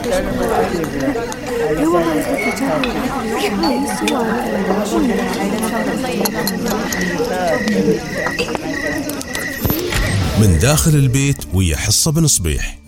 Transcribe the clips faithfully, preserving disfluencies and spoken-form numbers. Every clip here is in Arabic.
من داخل البيت ويا حصة بن صبيح.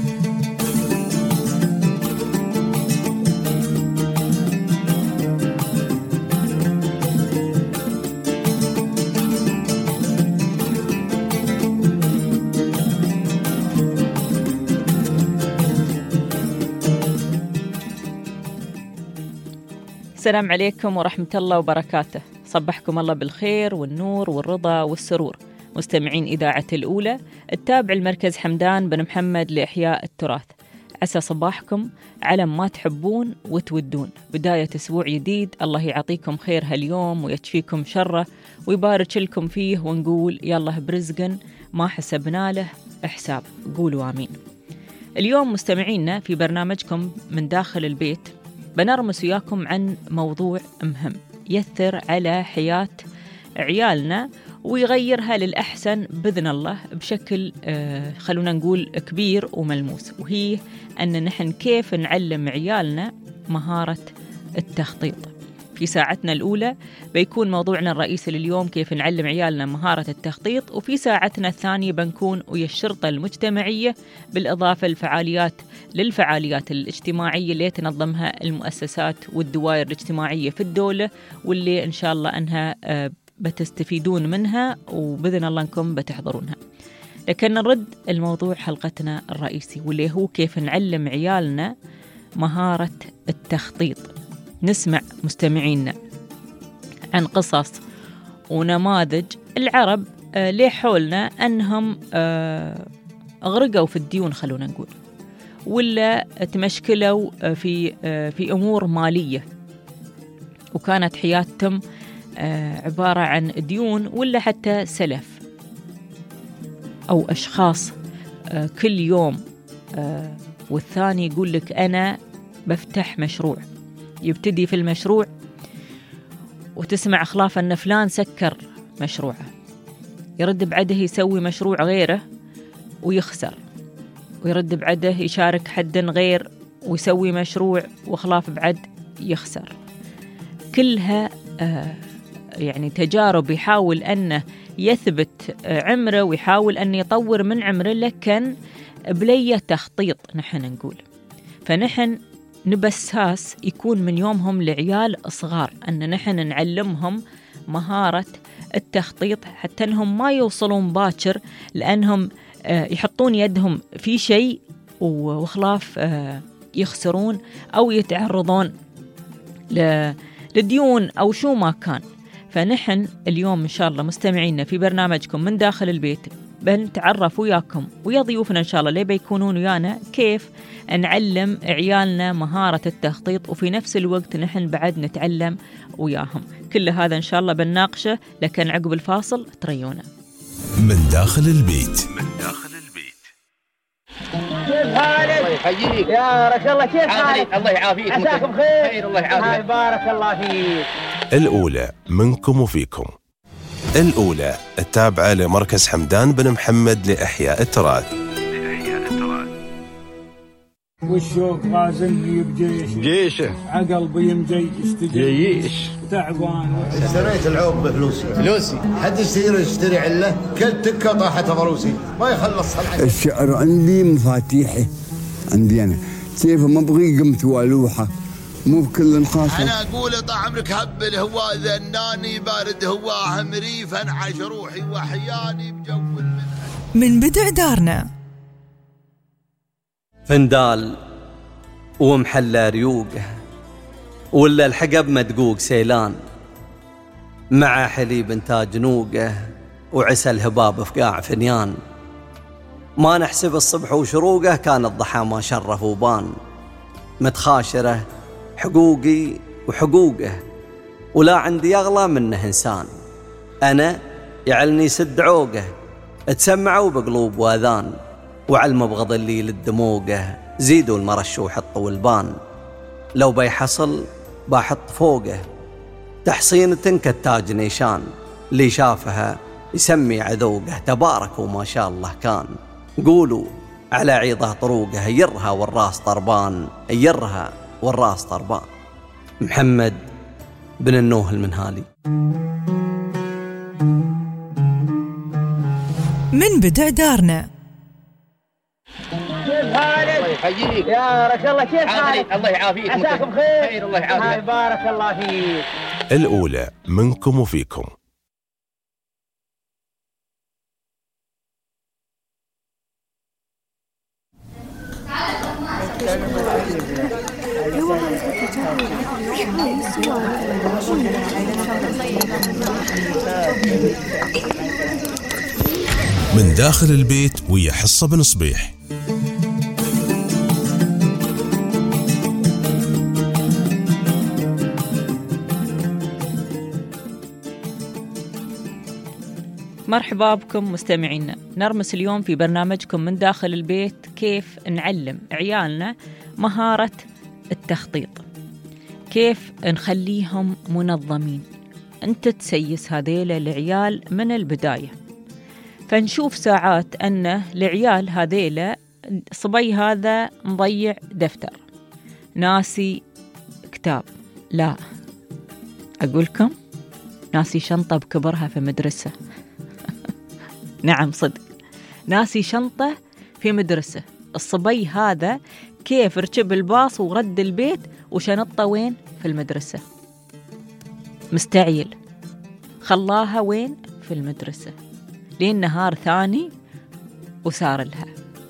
السلام عليكم ورحمة الله وبركاته. صبحكم الله بالخير والنور والرضا والسرور مستمعين إذاعة الأولى التابع المركز حمدان بن محمد لإحياء التراث. عسى صباحكم على ما تحبون وتودون. بداية أسبوع جديد، الله يعطيكم خير هاليوم ويكفيكم شره ويبارك لكم فيه، ونقول يالله برزق ما حسبنا له حساب. قولوا آمين. اليوم مستمعينا في برنامجكم من داخل البيت بنرمس وياكم عن موضوع مهم يثر على حياة عيالنا ويغيرها للأحسن بإذن الله بشكل آه خلونا نقول كبير وملموس، وهي أن نحن كيف نعلم عيالنا مهارة التخطيط. في ساعتنا الأولى بيكون موضوعنا الرئيسي لليوم كيف نعلم عيالنا مهارة التخطيط، وفي ساعتنا الثانية بنكون ويا الشرطة المجتمعية بالإضافة للفعاليات للفعاليات الاجتماعية اللي تنظمها المؤسسات والدوائر الاجتماعية في الدولة، واللي إن شاء الله أنها بتستفيدون منها وبإذن الله أنكم بتحضرونها. لكن نرد الموضوع حلقتنا الرئيسي واللي هو كيف نعلم عيالنا مهارة التخطيط. نسمع مستمعينا عن قصص ونماذج العرب آه ليه حولنا أنهم آه أغرقوا في الديون خلونا نقول، ولا تمشكلوا آه في آه في أمور مالية، وكانت حياتهم آه عبارة عن ديون ولا حتى سلف، أو أشخاص آه كل يوم آه والثاني يقول لك أنا بفتح مشروع، يبتدي في المشروع وتسمع أخلاف أن فلان سكر مشروعه، يرد بعده يسوي مشروع غيره ويخسر، ويرد بعده يشارك حد غير ويسوي مشروع وخلاف بعد يخسر. كلها آه يعني تجارب يحاول أنه يثبت عمره ويحاول أن يطور من عمره، لكن بلية تخطيط نحن نقول. فنحن نبساس يكون من يومهم لعيال صغار أن نحن نعلمهم مهارة التخطيط حتى أنهم ما يوصلون باكر لأنهم يحطون يدهم في شيء وخلاف يخسرون أو يتعرضون لديون أو شو ما كان. فنحن اليوم إن شاء الله مستمعينا في برنامجكم من داخل البيت بنتعرف وياكم ويا ضيوفنا إن شاء الله ليه بيكونون ويانا كيف نعلم عيالنا مهارة التخطيط، وفي نفس الوقت نحن بعد نتعلم وياهم. كل هذا إن شاء الله بنناقشه، لكن عقب الفاصل تريونا. من داخل البيت. من داخل البيت. كيف حالك؟ الله يحييك يا رجل الله، كيف حالك؟ الله يعافيك. عساكم خير؟ خير الله يعافيك. بارك الله فيك. الأولى منكم وفيكم. الأولى التابعة لمركز حمدان بن محمد لإحياء التراث. والشوق غازلني بجيشه جيشه عقل بيمجي جيش تعبان. اشتريت العوب بفلوسي فلوسي حد يصير يشتري عله كل تكه طاحت ضروسي ما يخلص الحين. الشعر عندي مفاتيحه عندي انا كيف ما ابغي قمت والوحه مو بكل خاصه. انا اقول طال عمرك هب الهواء ذناني بارد هواه مريف انعش روحي وحياني بجو المنهج. من بدع دارنا فندال ومحلى ريوقه ولا الحقب مدقوق سيلان مع حليب انتاج نوقه وعسى الهباب في قاع فنيان. ما نحسب الصبح وشروقه كان الضحى ما شرف وبان. متخاشره حقوقي وحقوقه ولا عندي أغلى منه إنسان. أنا يعلني سد عوقه اتسمعوا بقلوب واذان، وعلى المبغض اللي للدموقه زيدوا المرش وحطوا البان. لو بيحصل باحط فوقه تحصينة كالتاج نيشان، اللي شافها يسمي عذوقه تبارك وما شاء الله كان. قولوا على عيضه طروقه يرها والراس طربان، يرها والراس طربان. محمد بن النوه المنهالي. من بدع دارنا. كيف حالك؟ الله يحييك يا رجل الله، كيف حالك؟ الله يعافيك. عساكم خير. خير الله يعافيك. بارك الله فيك. الأولى منكم وفيكم. من داخل البيت ويا حصة بن صبيح. مرحبا بكم مستمعينا. نرمس اليوم في برنامجكم من داخل البيت كيف نعلم عيالنا مهارة التخطيط، كيف نخليهم منظمين. أنت تسيس هذيلا العيال من البداية. فنشوف ساعات أن العيال هذيلا صبي هذا مضيع دفتر، ناسي كتاب، لا أقولكم ناسي شنطة بكبرها في مدرسة. نعم صدق، ناسي شنطة في مدرسة. الصبي هذا كيف ركب الباص ورد البيت وشنطة وين؟ في المدرسة. مستعيل، خلاها وين؟ في المدرسة، لين نهار ثاني وسار لها.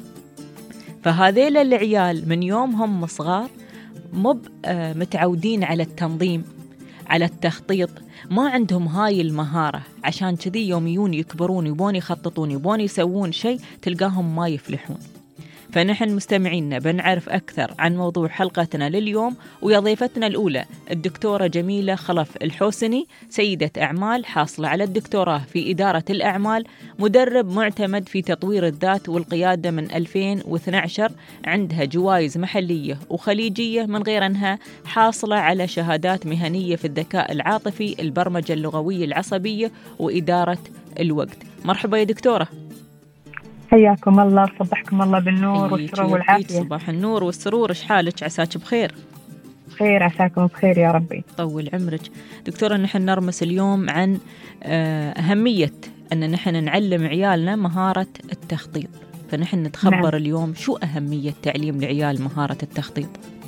فهذيل العيال من يومهم صغار مب متعودين على التنظيم، على التخطيط، ما عندهم هاي المهارة. عشان كذي يوم يون يكبرون يبون يخططون يبون يسوون شيء تلقاهم ما يفلحون. فنحن مستمعينا بنعرف أكثر عن موضوع حلقتنا لليوم، ويا ضيفتنا الأولى الدكتورة جميلة خلف الحوسني، سيدة أعمال حاصلة على الدكتوراه في إدارة الأعمال، مدرب معتمد في تطوير الذات والقيادة من ألفين واثني عشر، عندها جوائز محلية وخليجية، من غير أنها حاصلة على شهادات مهنية في الذكاء العاطفي، البرمجة اللغوية العصبية، وإدارة الوقت. مرحبا يا دكتورة. حياكم الله، صبحكم الله بالنور والسرور والعافية. صباح النور والسرور، ايش حالك؟ عساك بخير؟ خير، عساكم بخير يا ربي. طول عمرك دكتورة. نحن نرمس اليوم عن أهمية أن نحن نعلم عيالنا مهارة التخطيط، فنحن نتخبر نعم. اليوم شو أهمية تعليم العيال مهارة التخطيط؟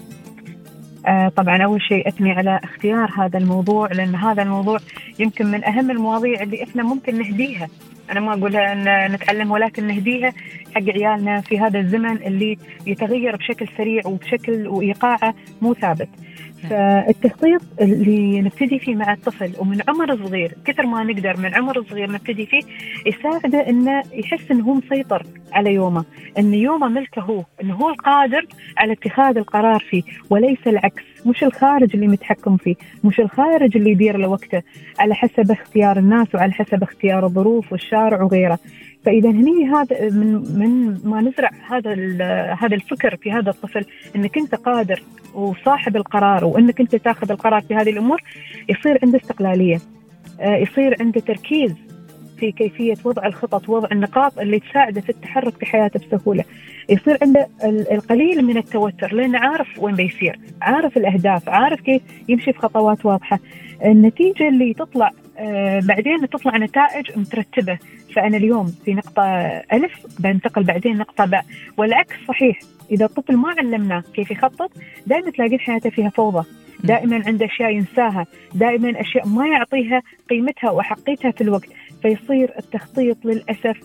آه طبعا أول شيء أثني على اختيار هذا الموضوع، لأن هذا الموضوع يمكن من أهم المواضيع اللي إحنا ممكن نهديها. أنا ما أقولها أن نتعلم، ولكن نهديها حق عيالنا في هذا الزمن اللي يتغير بشكل سريع وبشكل وإيقاعه مو ثابت. فالتخطيط اللي نبتدي فيه مع الطفل ومن عمر صغير، كثر ما نقدر من عمر صغير نبتدي فيه، يساعده إنه يحس إنه هو مسيطر على يومه، إن يومه ملكه هو، إنه هو القادر على اتخاذ القرار فيه وليس العكس. مش الخارج اللي متحكم فيه، مش الخارج اللي يدير له وقته على حسب اختيار الناس وعلى حسب اختيار الظروف والشارع وغيره. فإذا هني هذا من من ما نزرع هذا هذا الفكر في هذا الطفل، إنك أنت قادر وصاحب القرار، وإنك أنت تأخذ القرار في هذه الأمور، يصير عنده استقلالية، يصير عنده تركيز في كيفية وضع الخطط، وضع النقاط اللي تساعده في التحرك في حياته بسهولة. يصير عنده القليل من التوتر، لأنه عارف وين بيسير، عارف الأهداف، عارف كيف يمشي في خطوات واضحة. النتيجة اللي تطلع آه بعدين تطلع نتائج مترتبة. فأنا اليوم في نقطة ألف بنتقل بعدين نقطة باء، والعكس صحيح. إذا الطفل ما علمناه كيف يخطط، دائما تلاقين حياته فيها فوضى، دائما عنده أشياء ينساها، دائما أشياء ما يعطيها قيمتها وحقيتها في الوقت. فيصير التخطيط للأسف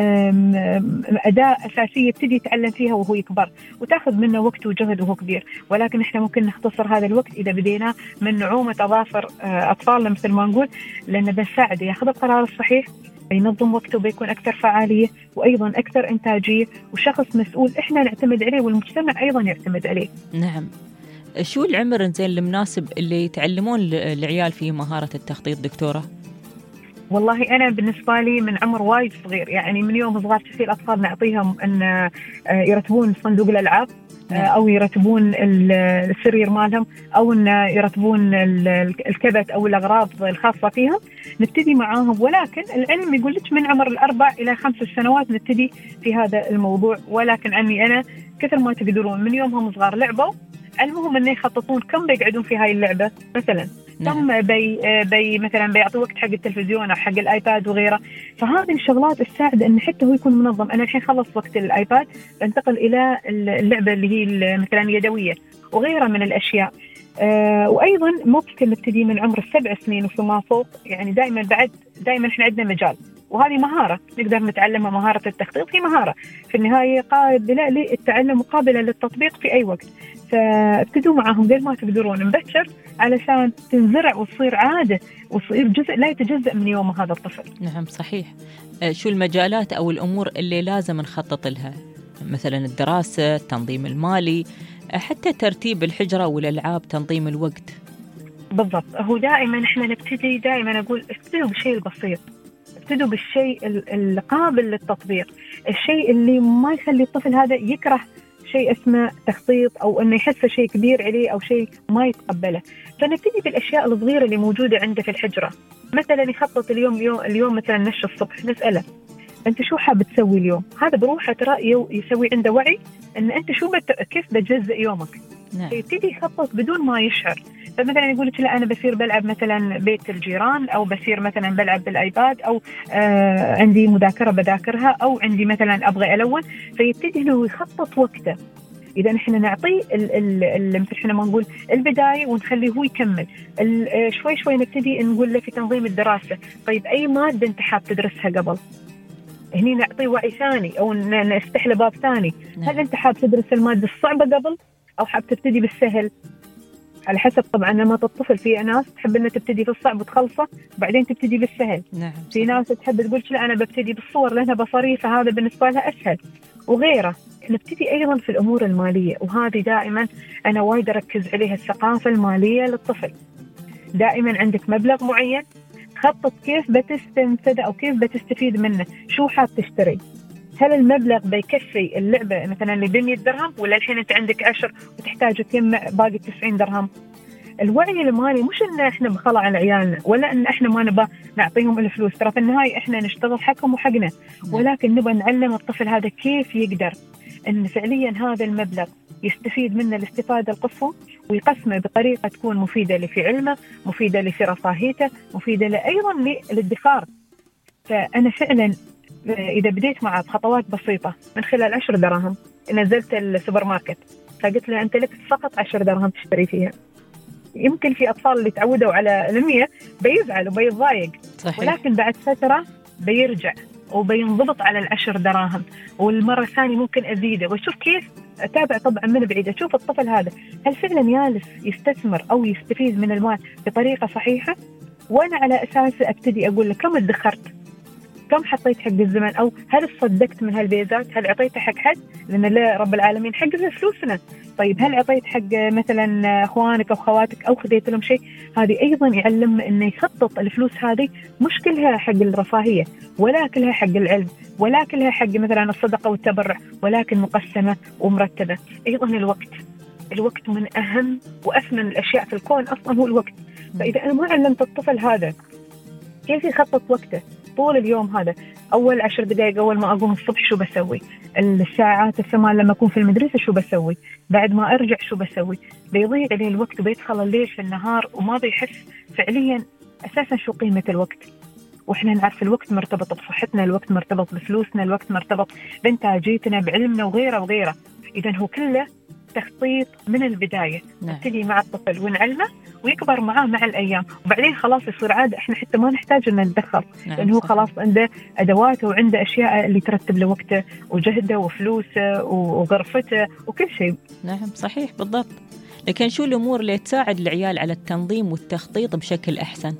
أداة أساسية يبتدي يتعلم فيها وهو يكبر، وتأخذ منه وقت وجهد وهو كبير. ولكن إحنا ممكن نختصر هذا الوقت إذا بدينا من نعومة أظافر أطفالنا مثل ما نقول، لأن بنساعده يأخذ القرار الصحيح، ينظم وقته وبيكون أكثر فعالية وأيضا أكثر إنتاجية، وشخص مسؤول إحنا نعتمد عليه والمجتمع أيضا يعتمد عليه. نعم. شو العمر زين المناسب اللي يتعلمون العيال فيه مهارة التخطيط دكتورة؟ والله أنا بالنسبة لي من عمر وايد صغير، يعني من يوم صغار في الأطفال نعطيهم أن يرتبون صندوق الألعاب أو يرتبون السرير مالهم أو أن يرتبون الكبت أو الأغراض الخاصة فيهم، نبتدي معاهم. ولكن العلم يقول لك من عمر الأربع إلى خمس سنوات نبتدي في هذا الموضوع. ولكن عني أنا كثر ما تقدرون من يومهم صغار لعبوا، علمهم أن يخططون كم بيقعدون في هاي اللعبة مثلا، كم بي, بي مثلا بيعطوا وقت حق التلفزيون أو حق الآيباد وغيره. فهذه الشغلات تساعد أن حتى هو يكون منظم. أنا الحين خلص وقت الآيباد بنتقل إلى اللعبة اللي هي مثلا يدوية وغيرها من الأشياء. آه وأيضا ممكن نبتدي من عمر السبع سنين وفيما فوق، يعني دائما بعد دائما إحنا عندنا مجال، وهذه مهارة نقدر نتعلمها. مهارة التخطيط هي مهارة في النهاية قابلة للتعلم وقابلة للتطبيق في أي وقت. فابتدوا معهم قد ما تقدرون مبكر علشان تنزرع وتصير عادة وتصير جزء لا يتجزأ من يوم هذا الطفل. نعم صحيح. شو المجالات أو الأمور اللي لازم نخطط لها؟ مثلا الدراسة، التنظيم المالي، حتى ترتيب الحجرة والألعاب، تنظيم الوقت. بالضبط. هو دائما احنا نبتدي دائما أقول ابتدوا بالشيء البسيط، ابتدوا بالشيء القابل للتطبيق، الشيء اللي ما يخلي الطفل هذا يكره شيء اسمه تخطيط أو أنه يحس شيء كبير عليه أو شيء ما يتقبله. فنبتدي بالأشياء الصغيرة اللي موجودة عنده في الحجرة. مثلا يخطط اليوم اليوم, اليوم مثلا نش الصبح، نسأله أنت شو حاب تسوي اليوم؟ هذا بروحه ترى يسوي عنده وعي أن أنت شو بت... كيف بتجزء يومك. نعم. يبتدي يخطط بدون ما يشعر. فمثلا يقول لك لا أنا بصير بلعب مثلا بيت الجيران، أو بصير مثلا بلعب بالآيباد، أو آه عندي مذاكرة بذاكرها، أو عندي مثلا أبغى ألون. فيبتدي إنه يخطط وقته. إذا نحن نعطيه مثل إحنا ما نقول البداية ونخليه هو يكمل. شوي شوي نبتدي نقول له في تنظيم الدراسة، طيب أي مادة أنت حاب تدرسها قبل؟ هني نعطيه وعي ثاني أو نفتح له باب ثاني. هل أنت حاب تدرس المادة الصعبة قبل أو حاب تبتدي بالسهل؟ على حسب طبعا نمط الطفل. في ناس تحب انها تبتدي في الصعب وتخلصه بعدين تبتدي بالسهل. نعم. في ناس تحب تقول لا انا ببتدي بالصور لانها بصريه فهذا بالنسبه لها اسهل وغيره. نبتدي ايضا في الامور الماليه، وهذه دائما انا وايد اركز عليها، الثقافه الماليه للطفل. دائما عندك مبلغ معين، خطط كيف بتستنفذ او كيف بتستفيد منه. شو حاب تشتري؟ هل المبلغ بيكفي اللعبة مثلا اللي بمية درهم، ولا الحين أنت عندك عشر وتحتاج تجمع باقي تسعين درهم؟ الوعي المالي مش إن إحنا بخلع على عيالنا ولا إن إحنا ما نبى نعطيهم الفلوس، ترى في النهاية إحنا نشتغل حقهم وحقنا، ولكن نبى نعلم الطفل هذا كيف يقدر إن فعليا هذا المبلغ يستفيد منه الاستفادة القصوى، ويقسمه بطريقة تكون مفيدة له في علمه، مفيدة له في رفاهيته، مفيدة له أيضا للادخار. فأنا فعلا إذا بديت معه بخطوات بسيطة من خلال عشر دراهم، نزلت السوبر ماركت فقلت له أنت لك فقط عشر دراهم تشتري فيها. يمكن في أطفال اللي تعودوا على المية بيزعل وبيضايق، ولكن بعد فترة بيرجع وبينضبط على العشر دراهم، والمرة الثانية ممكن أزيده وأشوف كيف أتابع طبعا من بعيد، أشوف الطفل هذا هل فعلا يالس يستثمر أو يستفيد من المال بطريقة صحيحة، وأنا على أساس أبتدي أقول له كم ادخرت، كم حطيت حق الزمن، أو هل صدقت من هالبيزات، هل عطيته حق حد لأن لا رب العالمين حق فلوسنا. طيب هل عطيت حق مثلا أخوانك أو خواتك أو خذيت لهم شيء؟ هذه أيضا يعلم إنه يخطط الفلوس هذه مش كلها حق الرفاهية ولا كلها حق العلم ولا كلها حق مثلا الصدقة والتبرع، ولكن مقسمة ومرتبة. أيضا الوقت، الوقت من أهم وأثمن الأشياء في الكون أصلا هو الوقت. فإذا أنا ما علمت الطفل هذا كيف يخطط وقته طول اليوم، هذا أول عشر دقائق أول ما أقوم الصبح شو بسوي، الساعات الثمان لما أكون في المدرسة شو بسوي، بعد ما أرجع شو بسوي، بيضيع عليه الوقت وبيدخل الليل في النهار وما بيحس فعليا أساسا شو قيمة الوقت. وإحنا نعرف الوقت مرتبط بصحتنا، الوقت مرتبط بفلوسنا، الوقت مرتبط بإنتاجيتنا بعلمنا وغيره وغيره. إذن هو كله تخطيط من البداية. نبتدي نعم. مع الطفل ونعلمه ويكبر معاه مع الأيام، وبعدين خلاص يصير عادة، إحنا حتى ما نحتاج إن نتدخل نعم. لأنه هو خلاص عنده أدواته وعنده أشياء اللي ترتب له وقته وجهده وفلوسه وغرفته وكل شيء. نعم صحيح بالضبط. لكن شو الأمور اللي تساعد العيال على التنظيم والتخطيط بشكل أحسن؟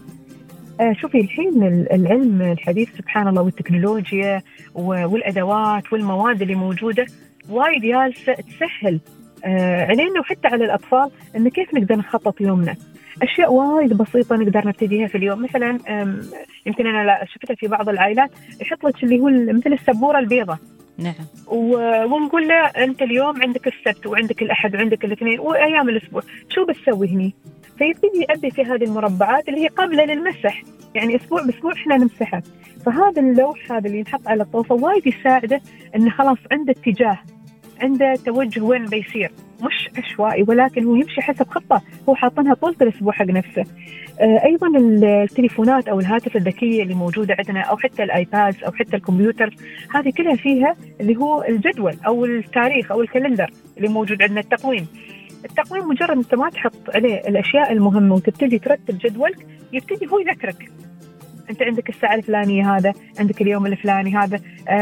آه شوفي الحين العلم الحديث سبحان الله والتكنولوجيا والأدوات والمواد اللي موجودة وايد جالسة تسهل آه علينا وحتى على الأطفال إن كيف نقدر نخطط يومنا. أشياء وايد بسيطة نقدر نبتديها في اليوم. مثلا يمكن أنا شفتها في بعض العائلات يحط لك اللي هو مثل السبورة البيضة. نعم. ونقول له أنت اليوم عندك السبت وعندك الأحد وعندك الاثنين وأيام الأسبوع، شو بتسوي هني؟ فيبتدي يأبي في هذه المربعات اللي هي قابلة للمسح، يعني أسبوع بأسبوع إحنا نمسحها. فهذا اللوح هذا اللي ينحط على الطوفة وايد يساعده إنه خلاص عنده اتجاه، عنده توجه وين بيصير، مش عشوائي ولكن هو يمشي حسب خطة هو حاطنها طول الأسبوع حق نفسه. آه أيضا التليفونات أو الهاتف الذكية اللي موجودة عندنا أو حتى الآيباد أو حتى الكمبيوتر، هذه كلها فيها اللي هو الجدول أو التاريخ أو الكالندر اللي موجود عندنا. التقويم التقويم مجرد أنت ما تحط عليه الأشياء المهمة وتبتدي ترتب جدولك، يبتدي هو يذكرك أنت عندك الساعة الفلانية هذا، عندك اليوم الفلاني هذا،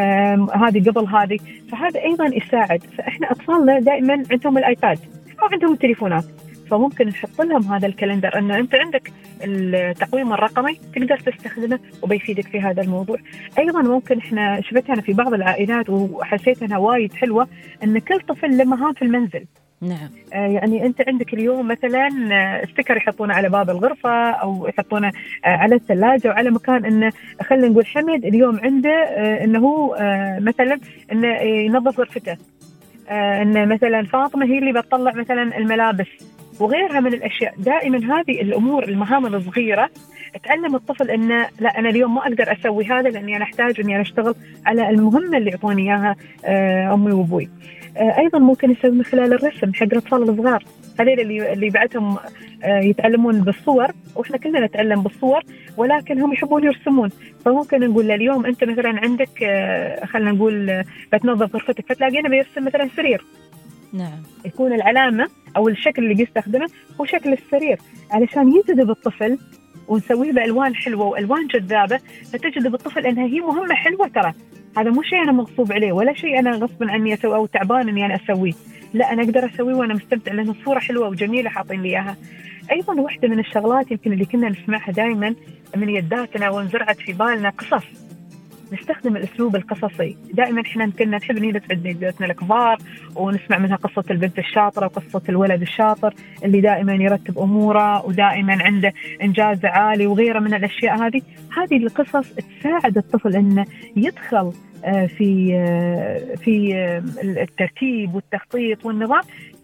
هذه قبل هذه. فهذا أيضا يساعد. فإحنا أطفالنا دائما عندهم الآيباد أو عندهم التليفونات، فممكن نحط لهم هذا الكالندر أنه أنت عندك التقويم الرقمي تقدر تستخدمه وبيفيدك في هذا الموضوع. أيضا ممكن إحنا شفتها في بعض العائلات وحسيت أنها وايد حلوة، أن كل طفل له مهام في المنزل. نعم. آه يعني أنت عندك اليوم مثلا ستيكر يحطونه على باب الغرفة أو يحطونه آه على الثلاجة وعلى مكان، إنه خلينا نقول حمد اليوم عنده آه إنه آه مثلا إنه ينظف غرفته، آه إنه مثلا فاطمة هي اللي بتطلع مثلا الملابس وغيرها من الأشياء. دائما هذه الأمور المهام الصغيرة تعلم الطفل إنه لا أنا اليوم ما أقدر أسوي هذا لأني أنا أحتاج إني أنا أشتغل على المهمة اللي يعطوني إياها آه أمي وأبوي. أيضا ممكن يسوي من خلال الرسم حق الأطفال الصغار، هذول اللي اللي بعدهم يتعلمون بالصور، وإحنا كلنا نتعلم بالصور ولكن هم يحبون يرسمون. فممكن نقول له اليوم أنت مثلا عندك خلينا نقول بتنظف غرفتك، فتلاقينا بيرسم مثلا سرير. نعم. يكون العلامة أو الشكل اللي بيستخدمه هو شكل السرير علشان يجذب الطفل، ونسويه بألوان حلوة وألوان جذابة فتجذب الطفل أنها هي مهمة حلوة. ترى هذا مو شيء أنا مغصوب عليه ولا شيء أنا غصب عني أسوي أو تعبان إني أنا أسويه، لا أنا أقدر أسويه وأنا مستمتع لأن الصورة حلوة وجميلة حاطين لي إياها. أيضا واحدة من الشغلات يمكن اللي كنا نسمعها دائما من يداتنا وانزرعت في بالنا قصص، نستخدم الأسلوب القصصي. دائما إحنا كنا نحب نسعد جداتنا الكبار ونسمع منها قصة البنت الشاطرة وقصة الولد الشاطر اللي دائما يرتب أموره ودائما عنده إنجاز عالي وغيره من الأشياء. هذه هذه القصص تساعد الطفل إنه يدخل في في الترتيب والتخطيط والنظام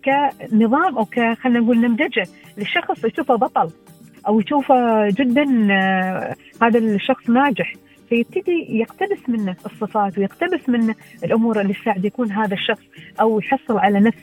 كنظام أو كخلنا نقول نمذجة للشخص يشوفه بطل أو يشوفه جدا هذا الشخص ناجح، فيبتدي يقتبس منه الصفات ويقتبس منه الأمور اللي تساعد يكون هذا الشخص أو يحصل على نفس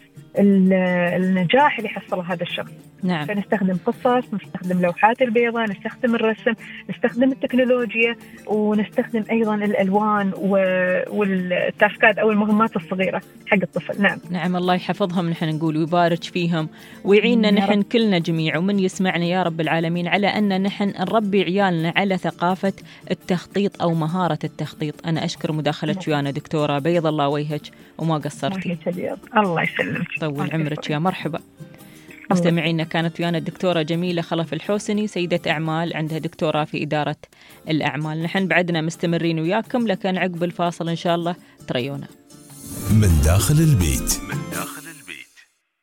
النجاح اللي حصله هذا الشخص. نعم. فنستخدم قصص، نستخدم لوحات البيضاء، نستخدم الرسم، نستخدم التكنولوجيا، ونستخدم أيضا الألوان والتاسكات أو المهمات الصغيرة حق الطفل. نعم. نعم. الله يحفظهم نحن نقول ويبارك فيهم ويعيننا نحن كلنا جميع ومن يسمعنا يا رب العالمين على أن نحن نربي عيالنا على ثقافة التخطيط أو مهارة التخطيط. أنا أشكر مداخلتك ويانا دكتورة، بيض الله وجهك وما قصرتي. الله يسلمك. طول عمرك يا مرحبا. مستمعينا كانت ويانا الدكتورة جميلة خلف الحوسني، سيدة أعمال عندها دكتوراه في إدارة الأعمال. نحن بعدنا مستمرين وياكم لكن عقب الفاصل إن شاء الله تريونا. من داخل البيت. من داخل البيت.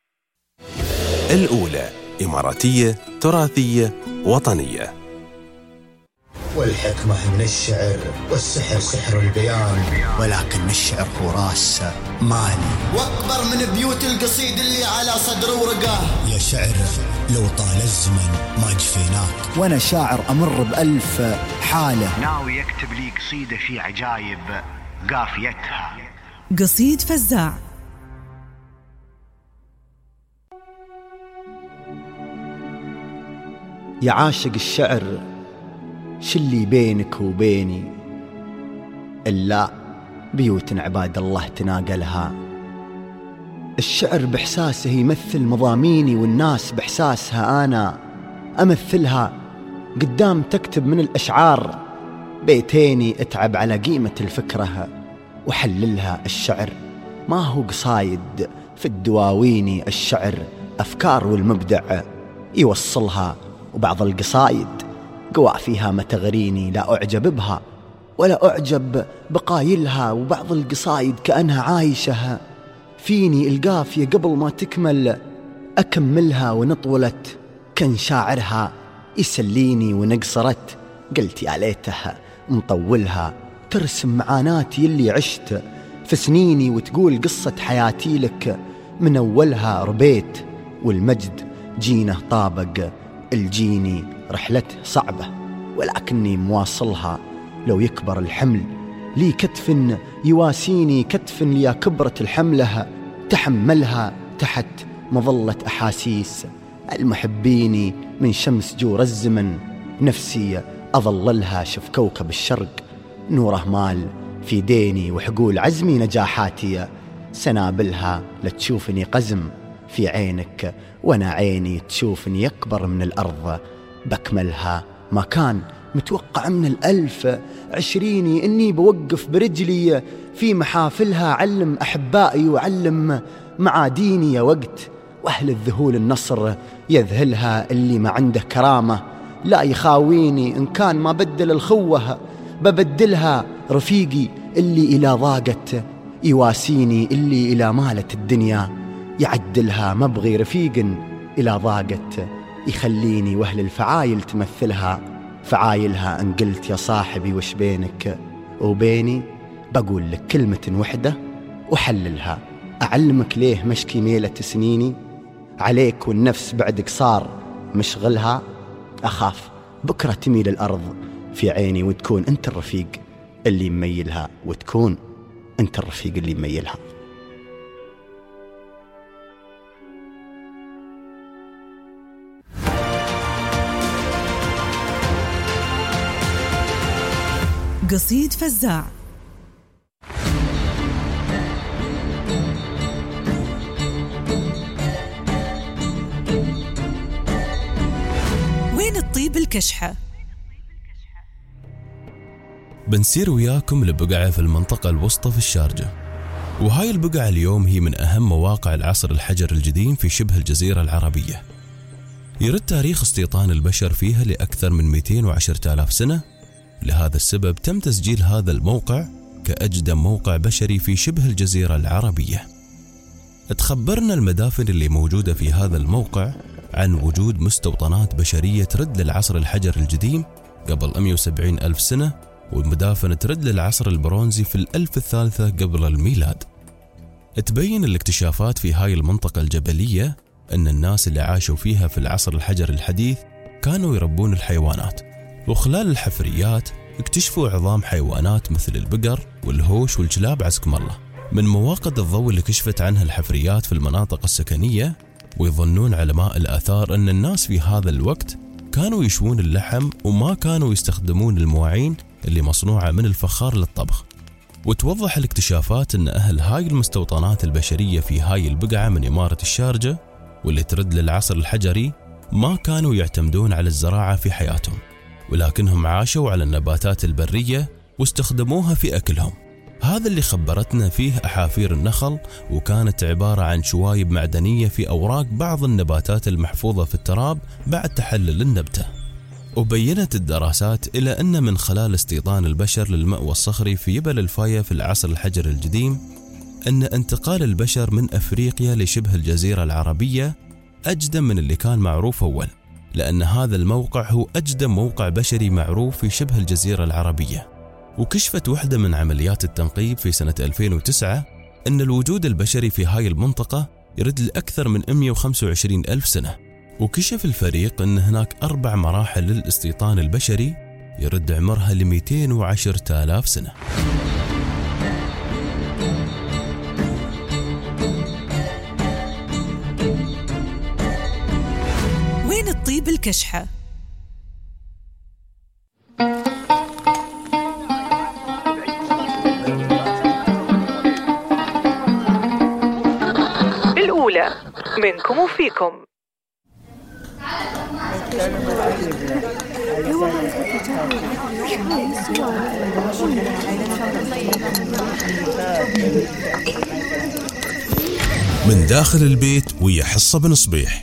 الأولى إماراتية تراثية وطنية. والحكمة من الشعر والسحر سحر البيان، ولكن الشعر هو راس مالي واكبر من بيوت القصيد اللي على صدر ورقه. يا شعر لو طال الزمن ما جفيناك، وانا شاعر امر بألف حالة، ناوي يكتب لي قصيدة في عجايب قافيتها. قصيد فزاع. يا عاشق الشعر شلي بينك وبيني إلا بيوت عباد الله تناقلها. الشعر بإحساسه يمثل مضاميني والناس بإحساسها أنا أمثلها. قدام تكتب من الأشعار بيتيني اتعب على قيمة الفكرة وحللها. الشعر ما هو قصايد في الدواوين، الشعر أفكار والمبدع يوصلها. وبعض القصايد قوى فيها ما تغريني لا أعجب بها ولا أعجب بقايلها. وبعض القصايد كأنها عايشها فيني القافية قبل ما تكمل أكملها. ونطولت كان شاعرها يسليني ونقصرت، قلت يا ليتها مطولها ترسم معاناتي اللي عشت في سنيني، وتقول قصة حياتي لك من أولها ربيت، والمجد جينه طابق الجيني رحلته صعبة ولكني مواصلها، لو يكبر الحمل لي كتف يواسيني كتف ليا كبرت الحملها، تحملها تحت مظلة أحاسيس المحبيني من شمس جور الزمن، نفسي أظللها شوف كوكب الشرق نوره مال في ديني، وحقول عزمي نجاحاتي سنابلها لتشوفني قزم في عينك، وانا عيني تشوفني أكبر من الأرض بكملها، ما كان متوقع من الألف عشريني إني بوقف برجلي في محافلها، علم أحبائي وعلم معاديني يا وقت، وأهل الذهول النصر يذهلها، اللي ما عنده كرامة لا يخاويني، إن كان ما بدل الخوة ببدلها، رفيقي اللي إلى ضاقت يواسيني، اللي إلى مالت الدنيا يعدلها، ما بغي رفيق إلى ضاقت يخليني، وأهل الفعايل تمثلها فعايلها، إن قلت يا صاحبي وش بينك وبيني بقول لك كلمة وحدة وحللها، أعلمك ليه مشكي ميلة سنيني عليك، والنفس بعدك صار مشغلها، أخاف بكرة تميل الأرض في عيني، وتكون أنت الرفيق اللي مميلها، وتكون أنت الرفيق اللي مميلها. قصيد فزاع. وين الطيب الكشحة؟ بنسير وياكم لبقعة في المنطقة الوسطى في الشارجة، وهاي البقعة اليوم هي من أهم مواقع العصر الحجر الجديم في شبه الجزيرة العربية. يرد تاريخ استيطان البشر فيها لأكثر من مئتين وعشرة آلاف سنة، لهذا السبب تم تسجيل هذا الموقع كأجدم موقع بشري في شبه الجزيرة العربية. تخبرنا المدافن اللي موجودة في هذا الموقع عن وجود مستوطنات بشرية ترد للعصر الحجر الجديم قبل مئة وسبعين ألف سنة، والمدافن ترد للعصر البرونزي في الألف الثالثة قبل الميلاد. تبين الاكتشافات في هاي المنطقة الجبلية أن الناس اللي عاشوا فيها في العصر الحجر الحديث كانوا يربون الحيوانات، وخلال الحفريات اكتشفوا عظام حيوانات مثل البقر والهوش والكلاب عزكم الله من مواقد الضوء اللي كشفت عنها الحفريات في المناطق السكنية. ويظنون علماء الآثار أن الناس في هذا الوقت كانوا يشوون اللحم وما كانوا يستخدمون المواعين اللي مصنوعة من الفخار للطبخ. وتوضح الاكتشافات أن أهل هاي المستوطنات البشرية في هاي البقعة من إمارة الشارجة واللي ترد للعصر الحجري ما كانوا يعتمدون على الزراعة في حياتهم، ولكنهم عاشوا على النباتات البرية واستخدموها في أكلهم. هذا اللي خبرتنا فيه أحافير النخل، وكانت عبارة عن شوايب معدنية في أوراق بعض النباتات المحفوظة في التراب بعد تحلل النبتة. وبينت الدراسات إلى أن من خلال استيطان البشر للمأوى الصخري في جبل الفايا في العصر الحجر الجديم أن انتقال البشر من أفريقيا لشبه الجزيرة العربية أجدم من اللي كان معروف أول، لأن هذا الموقع هو أجدم موقع بشري معروف في شبه الجزيرة العربية. وكشفت وحدة من عمليات التنقيب في سنة ألفين وتسعة أن الوجود البشري في هاي المنطقة يرد لأكثر من مئة وخمسة وعشرين ألف سنة. وكشف الفريق أن هناك أربع مراحل للاستيطان البشري يرد عمرها ل مئتين وعشرة آلاف سنة. وين الطيب الكشحة؟ الأولى منكم وفيكم. من داخل البيت ويا حصة بن صبيح.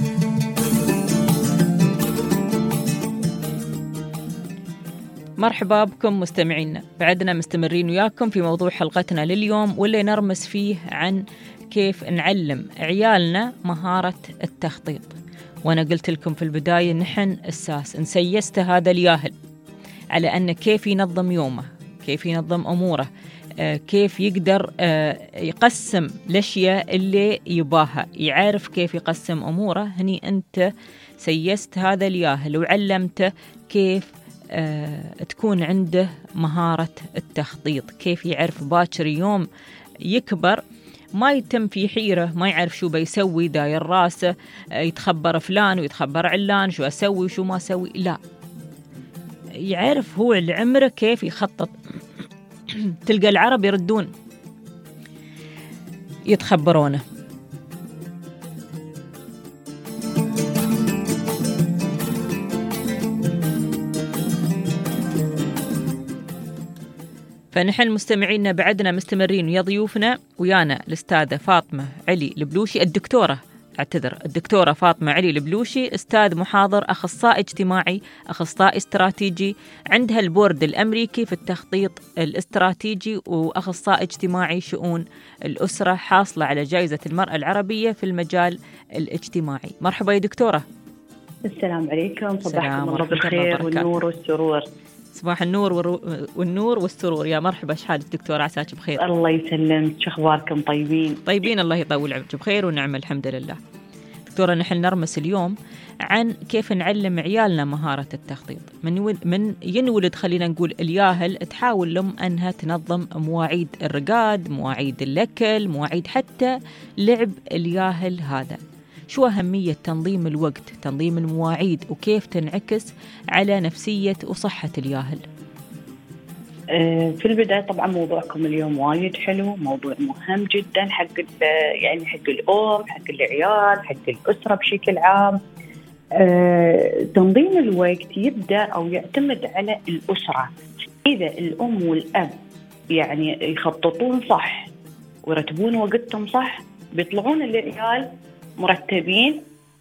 مرحبا بكم مستمعينا، بعدنا مستمرين وياكم في موضوع حلقتنا لليوم واللي نرمس فيه عن كيف نعلم عيالنا مهارة التخطيط. وأنا قلت لكم في البداية نحن أساس نسيست هذا الياهل على أنه كيف ينظم يومه، كيف ينظم أموره، آه كيف يقدر آه يقسم الأشياء اللي يباها، يعرف كيف يقسم أموره. هني أنت سيست هذا الياهل وعلمته كيف آه تكون عنده مهارة التخطيط، كيف يعرف باكر يوم يكبر ما يتم في حيرة، ما يعرف شو بيسوي، داير راسه آه يتخبر فلان ويتخبر علان، شو أسوي وشو ما أسوي، لا، يعرف هو اللي عمره كيف يخطط. تلقى العرب يردون يتخبرونه. فنحن مستمعينا بعدنا مستمرين ويا ضيوفنا، ويانا الأستاذة فاطمة علي البلوشي، الدكتورة اعتذر الدكتورة فاطمة علي البلوشي، أستاذ محاضر أخصائي اجتماعي، أخصائي استراتيجي، عندها البورد الأمريكي في التخطيط الاستراتيجي، وأخصائي اجتماعي شؤون الأسرة، حاصلة على جائزة المرأة العربية في المجال الاجتماعي. مرحبا يا دكتورة. السلام عليكم، صباحكم الله بالخير والنور والسرور. صباح النور والنور والسرور، يا مرحبا، شحالك دكتورة؟ عساك بخير. الله يسلمك، شو اخباركم؟ طيبين طيبين، الله يطول عمرك بخير ونعمة الحمد لله. دكتورة، نحن نرمس اليوم عن كيف نعلم عيالنا مهارة التخطيط. من من ينولد خلينا نقول الياهل، تحاول لهم أنها تنظم مواعيد الرقاد، مواعيد الأكل، مواعيد حتى لعب الياهل هذا. شو أهمية تنظيم الوقت، تنظيم المواعيد، وكيف تنعكس على نفسية وصحة الياهل؟ في البداية طبعا موضوعكم اليوم وايد حلو، موضوع مهم جدا حق يعني حق الأم، حق العيال، حق الأسرة بشكل عام. تنظيم الوقت يبدأ أو يعتمد على الأسرة. إذا الأم والأب يعني يخططون صح ويرتبون وقتهم صح، بيطلعون العيال مرتبين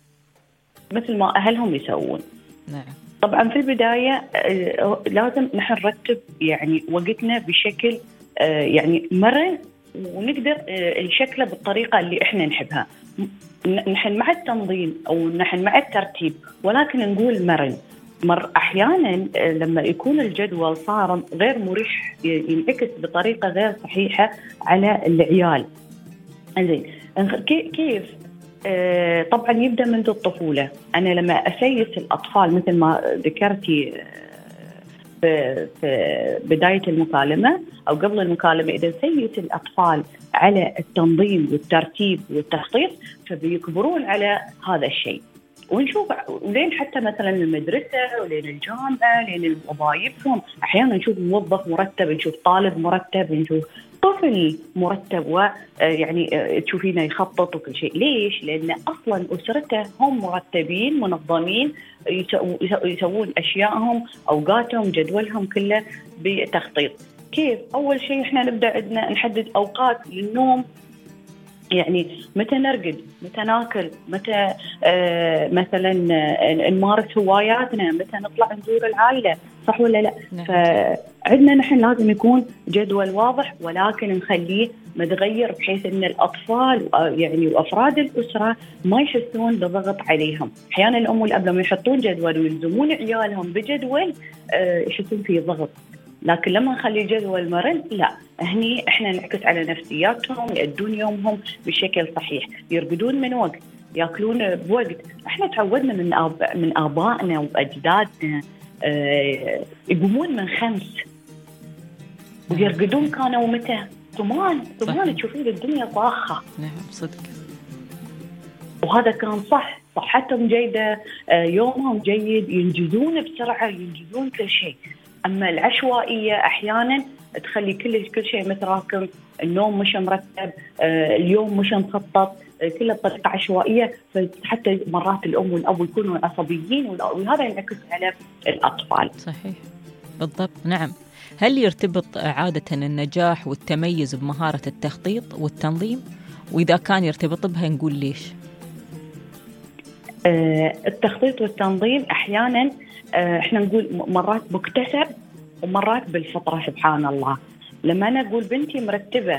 مثل ما أهلهم يسوون. نعم. طبعا في البداية لازم نحن نرتب يعني وقتنا بشكل يعني مرن، ونقدر نشكله بالطريقة اللي احنا نحبها. نحن مع التنظيم أو نحن مع الترتيب، ولكن نقول مرن. مر أحيانا لما يكون الجدول صار غير مريح، ينعكس بطريقة غير صحيحة على العيال. زين، كيف؟ آه طبعا يبدأ منذ الطفولة. أنا لما أسيس الأطفال مثل ما ذكرتي في, في بداية المكالمة أو قبل المكالمة، إذا نسيس الأطفال على التنظيم والترتيب والتخطيط فبيكبرون على هذا الشيء. ونشوف ولين حتى مثلا المدرسة ولين الجامعة لين وظائفهم، أحيانا نشوف موظف مرتب، نشوف طالب مرتب، نشوف طفل مرتب، ويعني تشوفينه يخطط وكل شيء. ليش؟ لأن أصلا أسرته هم مرتبين منظمين، يسوون أشيائهم، أوقاتهم، جدولهم كله بتخطيط. كيف؟ أول شيء إحنا نبدأ عندنا نحدد أوقات للنوم، يعني متى نرقد، متى ناكل، متى آه مثلا نمارس هواياتنا، متى نطلع نزور العائلة، صح ولا لا؟ نعم. فعندنا نحن لازم يكون جدول واضح، ولكن نخليه متغير بحيث ان الاطفال يعني وافراد الاسره ما يحسون بضغط عليهم. احيانا الام والاب لما يحطون جدول ويلزمون عيالهم بجدول آه يحسون فيه ضغط، لكن لما نخلي الجدول مرن لا، هني احنا نعكس على نفسياتهم، يأدون يومهم بشكل صحيح، يرقدون من وقت، ياكلون بوقت. احنا تعودنا من آب... من آبائنا وأجدادنا اه... يقومون من خمس ويرقدون كانوا متى؟ ثمان ثمان تشوفين الدنيا طاخة. نعم صدق. وهذا كان صح، صحتهم جيدة، اه يومهم جيد، ينجزون بسرعة، ينجزون كل شيء. أما العشوائية أحياناً تخلي كل كل شيء متراكم، النوم مش مرتب، آه اليوم مش مخطط، آه كلها بطريقة عشوائية، فحتى مرات الأم والأب يكونوا عصبيين، وهذا ينعكس على الأطفال. صحيح بالضبط. نعم. هل يرتبط عادة النجاح والتميز بمهارة التخطيط والتنظيم؟ وإذا كان يرتبط بها نقول ليش؟ آه التخطيط والتنظيم أحياناً آه احنا نقول مرات مكتسب ومرات بالفطرة، سبحان الله. لما أنا أقول بنتي مرتبة،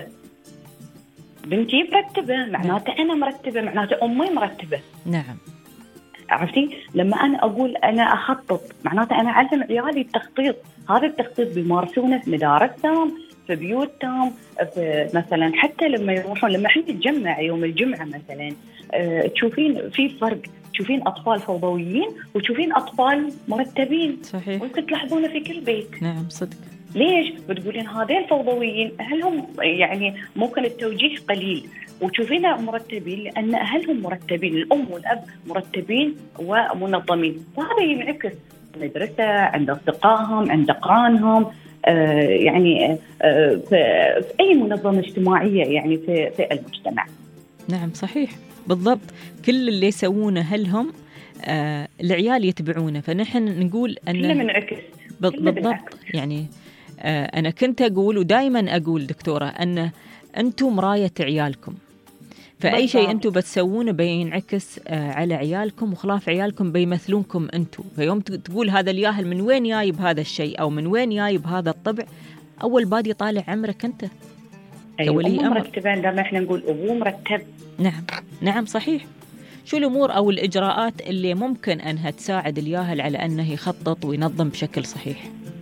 بنتي مرتبة معناته أنا مرتبة، معناته أمي مرتبة. نعم. عرفتي؟ لما أنا أقول أنا أخطط معناته أنا أعلم عيالي التخطيط. هذا التخطيط بيمارسونه في مدارسهم، في بيوتهم، في مثلا حتى لما يروحون، لما احنا نتجمع يوم الجمعة مثلا أه تشوفين في فرق، تشوفين أطفال فوضويين وتشوفين أطفال مرتبين. صحيح. ممكن تلاحظونه في كل بيت. نعم صدق. ليش؟ بتقولين هذين فوضويين، هل هم يعني ممكن التوجيه قليل، وتشوفينها مرتبين لأن أهلهم مرتبين، الأم والأب مرتبين ومنظمين، وهذا ينعكس مدرسة، عند أصدقائهم، عند أقرانهم، آه يعني آه في, في أي منظمة اجتماعية يعني في, في المجتمع. نعم صحيح بالضبط. كل اللي يسوونه هلهم آه العيال يتبعونه، فنحن نقول أن كله منعكس بالضبط. يعني آه أنا كنت أقول ودائما أقول دكتورة أن أنتم مراية عيالكم، فأي شيء أنتم بتسوونه بينعكس آه على عيالكم، وخلاف عيالكم بيمثلونكم أنتم. فيوم تقول هذا الياهل من وين جايب هذا الشيء أو من وين جايب هذا الطبع، أول بادي طالع عمرك أنت كولي أيوة أمر. مرتبين، دائما إحنا نقول أبوه مرتب. نعم نعم صحيح. شو الأمور أو الإجراءات اللي ممكن أنها تساعد الياهل على أنه يخطط وينظم بشكل صحيح؟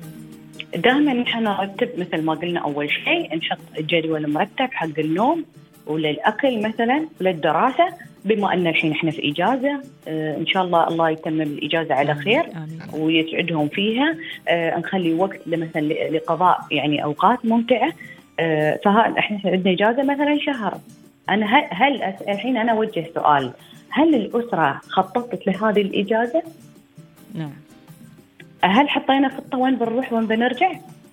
دائما نحن نرتب مثل ما قلنا، أول شيء نحط جدول مرتب حق النوم وللأكل مثلا وللدراسة، بما أن الحين إحنا في إجازة آه إن شاء الله الله يتمم الإجازة على خير آمين. ويسعدهم فيها. آه نخلي وقت مثلا لقضاء يعني أوقات ممتعة. آه فها إحنا عندنا إجازة مثلا شهر. أنا هل, هل الحين أنا أوجه سؤال، هل الأسرة خططت لهذه الإجازة؟ نعم. هل حطينا خطة وين بنروح وين بنرجع؟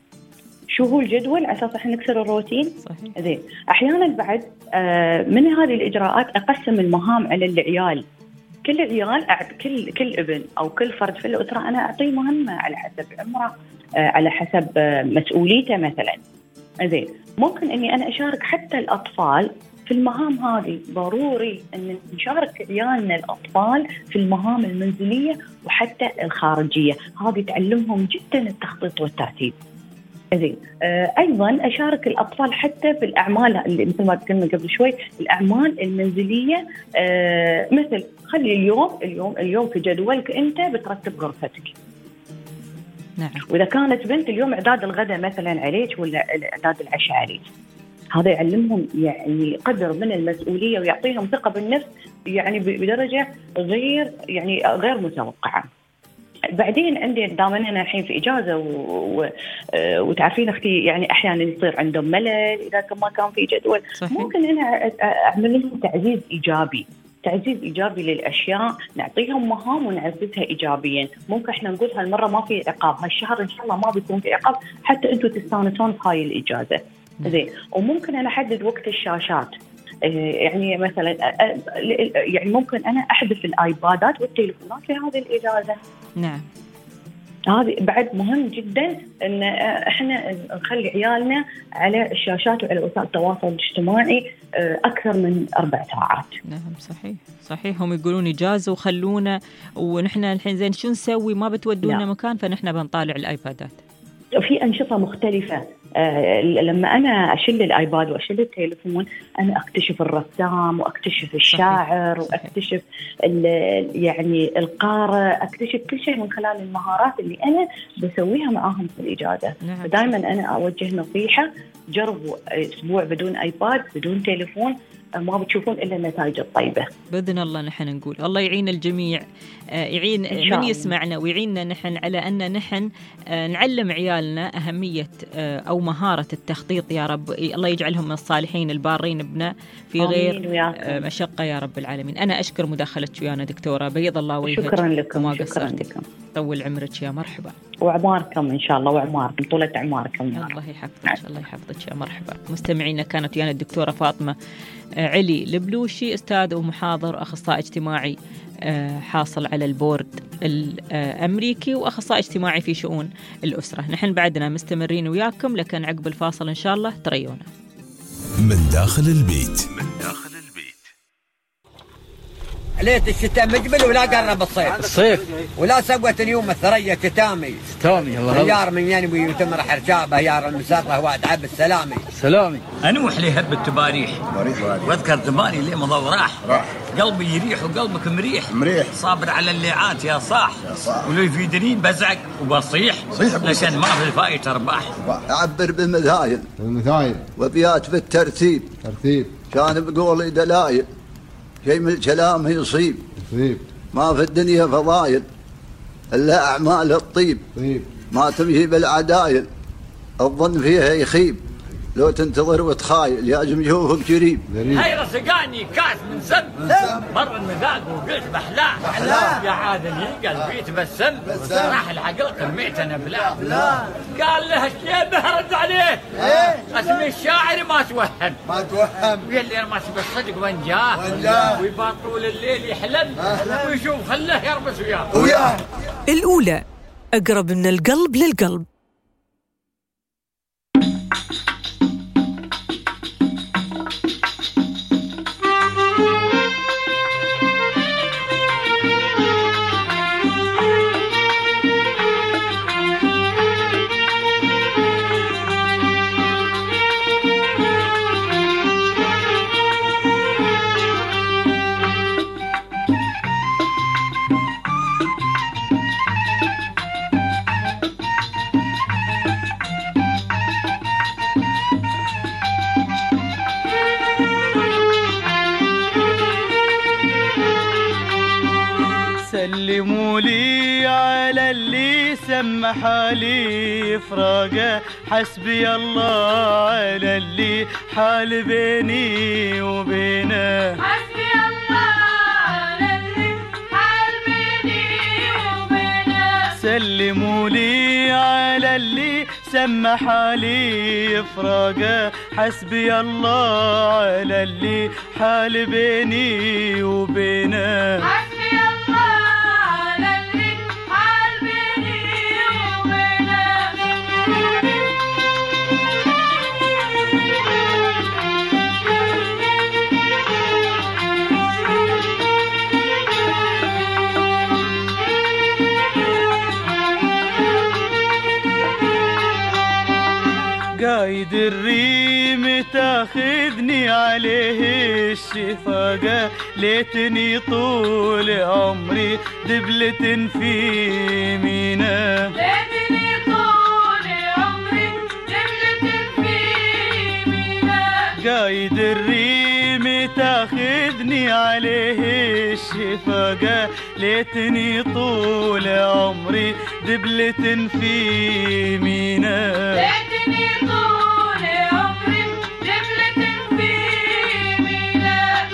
شو هو الجدول على أساس إحنا نكسر الروتين؟ صحيح. زين. أحياناً بعد آه من هذه الإجراءات أقسم المهام على العيال. كل عيال كل كل ابن أو كل فرد في الأسرة أنا أعطيه مهمة على حسب عمره، آه على حسب آه مسؤوليته مثلاً. زين. ممكن إني أنا أشارك حتى الأطفال في المهام هذه. ضروري أن نشارك عيالنا الأطفال في المهام المنزلية وحتى الخارجية، هذه تعلمهم جدا التخطيط والترتيب. زين. آه أيضا أشارك الأطفال حتى في الأعمال اللي مثل ما تكلمنا قبل شوي، الأعمال المنزلية. آه مثل خلي اليوم اليوم اليوم في جدولك أنت بترتب غرفتك. نعم. وإذا كانت بنت اليوم إعداد الغداء مثلا عليك ولا إعداد العشاء عليك. هذا يعلمهم يعني قدر من المسؤولية ويعطيهم ثقة بالنفس يعني بدرجة غير يعني غير متوقعة. بعدين عندي دامنا الحين في إجازة و... و... وتعرفين أختي يعني أحيانا يصير عندهم ملل إذا ما كان في جدول. صحيح. ممكن أنا أعمل لهم تعزيز إيجابي، تعزيز إيجابي للأشياء، نعطيهم مهام ونعززها إيجابيا. ممكن إحنا نقول هالمرة ما في عقاب، هالشهر إن شاء الله ما بيكون في عقاب حتى أنتوا تستانسون في هاي الإجازة. زين. وممكن أنا أحدد وقت الشاشات، يعني مثلا يعني ممكن أنا أحذف الآيبادات والتليفونات في هذه الإجازة. نعم. هذه بعد مهم جدا إن إحنا نخلي عيالنا على الشاشات وعلى وسائل التواصل الاجتماعي أكثر من أربع ساعات. نعم صحيح صحيح. هم يقولون إجازة وخلونا، ونحن الحين زين شو نسوي؟ ما بتودونا لا. مكان، فنحن بنطالع الآيبادات. في أنشطة مختلفة. آه لما أنا أشيل الآيباد وأشيل التليفون أنا أكتشف الرسام وأكتشف الشاعر صحيح. وأكتشف يعني القارئ، أكتشف كل شيء من خلال المهارات اللي أنا بسويها معاهم في الإجازة. نعم. دائما أنا أوجه نصيحة، جربوا أسبوع بدون آيباد بدون تليفون، ما بتشوفون إلا النتائج الطيبة بإذن الله. نحن نقول الله يعين الجميع، يعين من يسمعنا ويعيننا نحن على أن نحن نعلم عيالنا أهمية أو مهارة التخطيط. يا رب الله يجعلهم من الصالحين البارين بنا في غير مشقة يا رب العالمين. أنا أشكر مداخلتك ويانا دكتورة، بيض الله وجهك. شكرا لكم. شكرا لكم. طول عمرك يا مرحبا. وعماركم إن شاء الله، وعماركم طولة عماركم. الله يحفظك. الله يحفظك يا مرحبا. مستمعينا كانت ويانا الدكتورة فاطمة علي البلوشي، أستاذ ومحاضر أخصائي اجتماعي حاصل على البورد الأمريكي وأخصائي اجتماعي في شؤون الأسرة. نحن بعدنا مستمرين وياكم، لكن عقب الفاصل إن شاء الله تريونا. من داخل البيت. من داخل البيت. ليت الشتاء مجبل ولا قرب الصيف الصيف ولا سوت اليوم الثريا كتامي ستامي الله يار من ينوي وتمر حرشابه يار المسرة وعد عب السلامي سلامي. انوح لي هب التباريح واذكر زماني اللي مضى وراح قلبي يريح وقلبك مريح مريح صابر على الليعات يا صاح ولو يفيدني بزعق وبصيح لشان ما في الفايت ارباح. اعبر بالمثايل المثايل وبيات بالترتيب ترتيب كان بقولي دلايل شيء من الكلام يصيب يصيب ما في الدنيا فضايل الا اعمال الطيب طيب ما تمشي بالعدايل الظن فيها يخيب لو تنتظر وتخايل لازم يشوفك قريب. هاي رسقاني كاس من سم مر المذاق وقلت بحلاه يا عادل قلبي تبسم راح العقل قميت انا بلا قال له الشيبه رد عليه اسمي الشاعر ما توهم ما توهم ويا اللي ما تبي الصدق وين جاه ويبقى طول الليل يحلم ويشوف خله يربس وياه وياه. الأولى أقرب من القلب للقلب. سلموا لي على اللي سمى حالي فراقه حسبي الله على اللي حال بيني وبينه حسبي الله على اللي حال بيني وبينه سلموا لي على اللي سمى حالي فراقه حسبي الله على اللي حال بيني وبينه حسبي الله على اللي حال بيني وبينه قايد الريم تاخذني عليه الشفاقة ليتني طول عمري دبلة في مينا ليتني طول عمري دبلة في مينا قايد الريم تاخذني عليه الشفاقة ليتني طول عمري دبلة في مينا ليتني طول عمري دبلة في مينا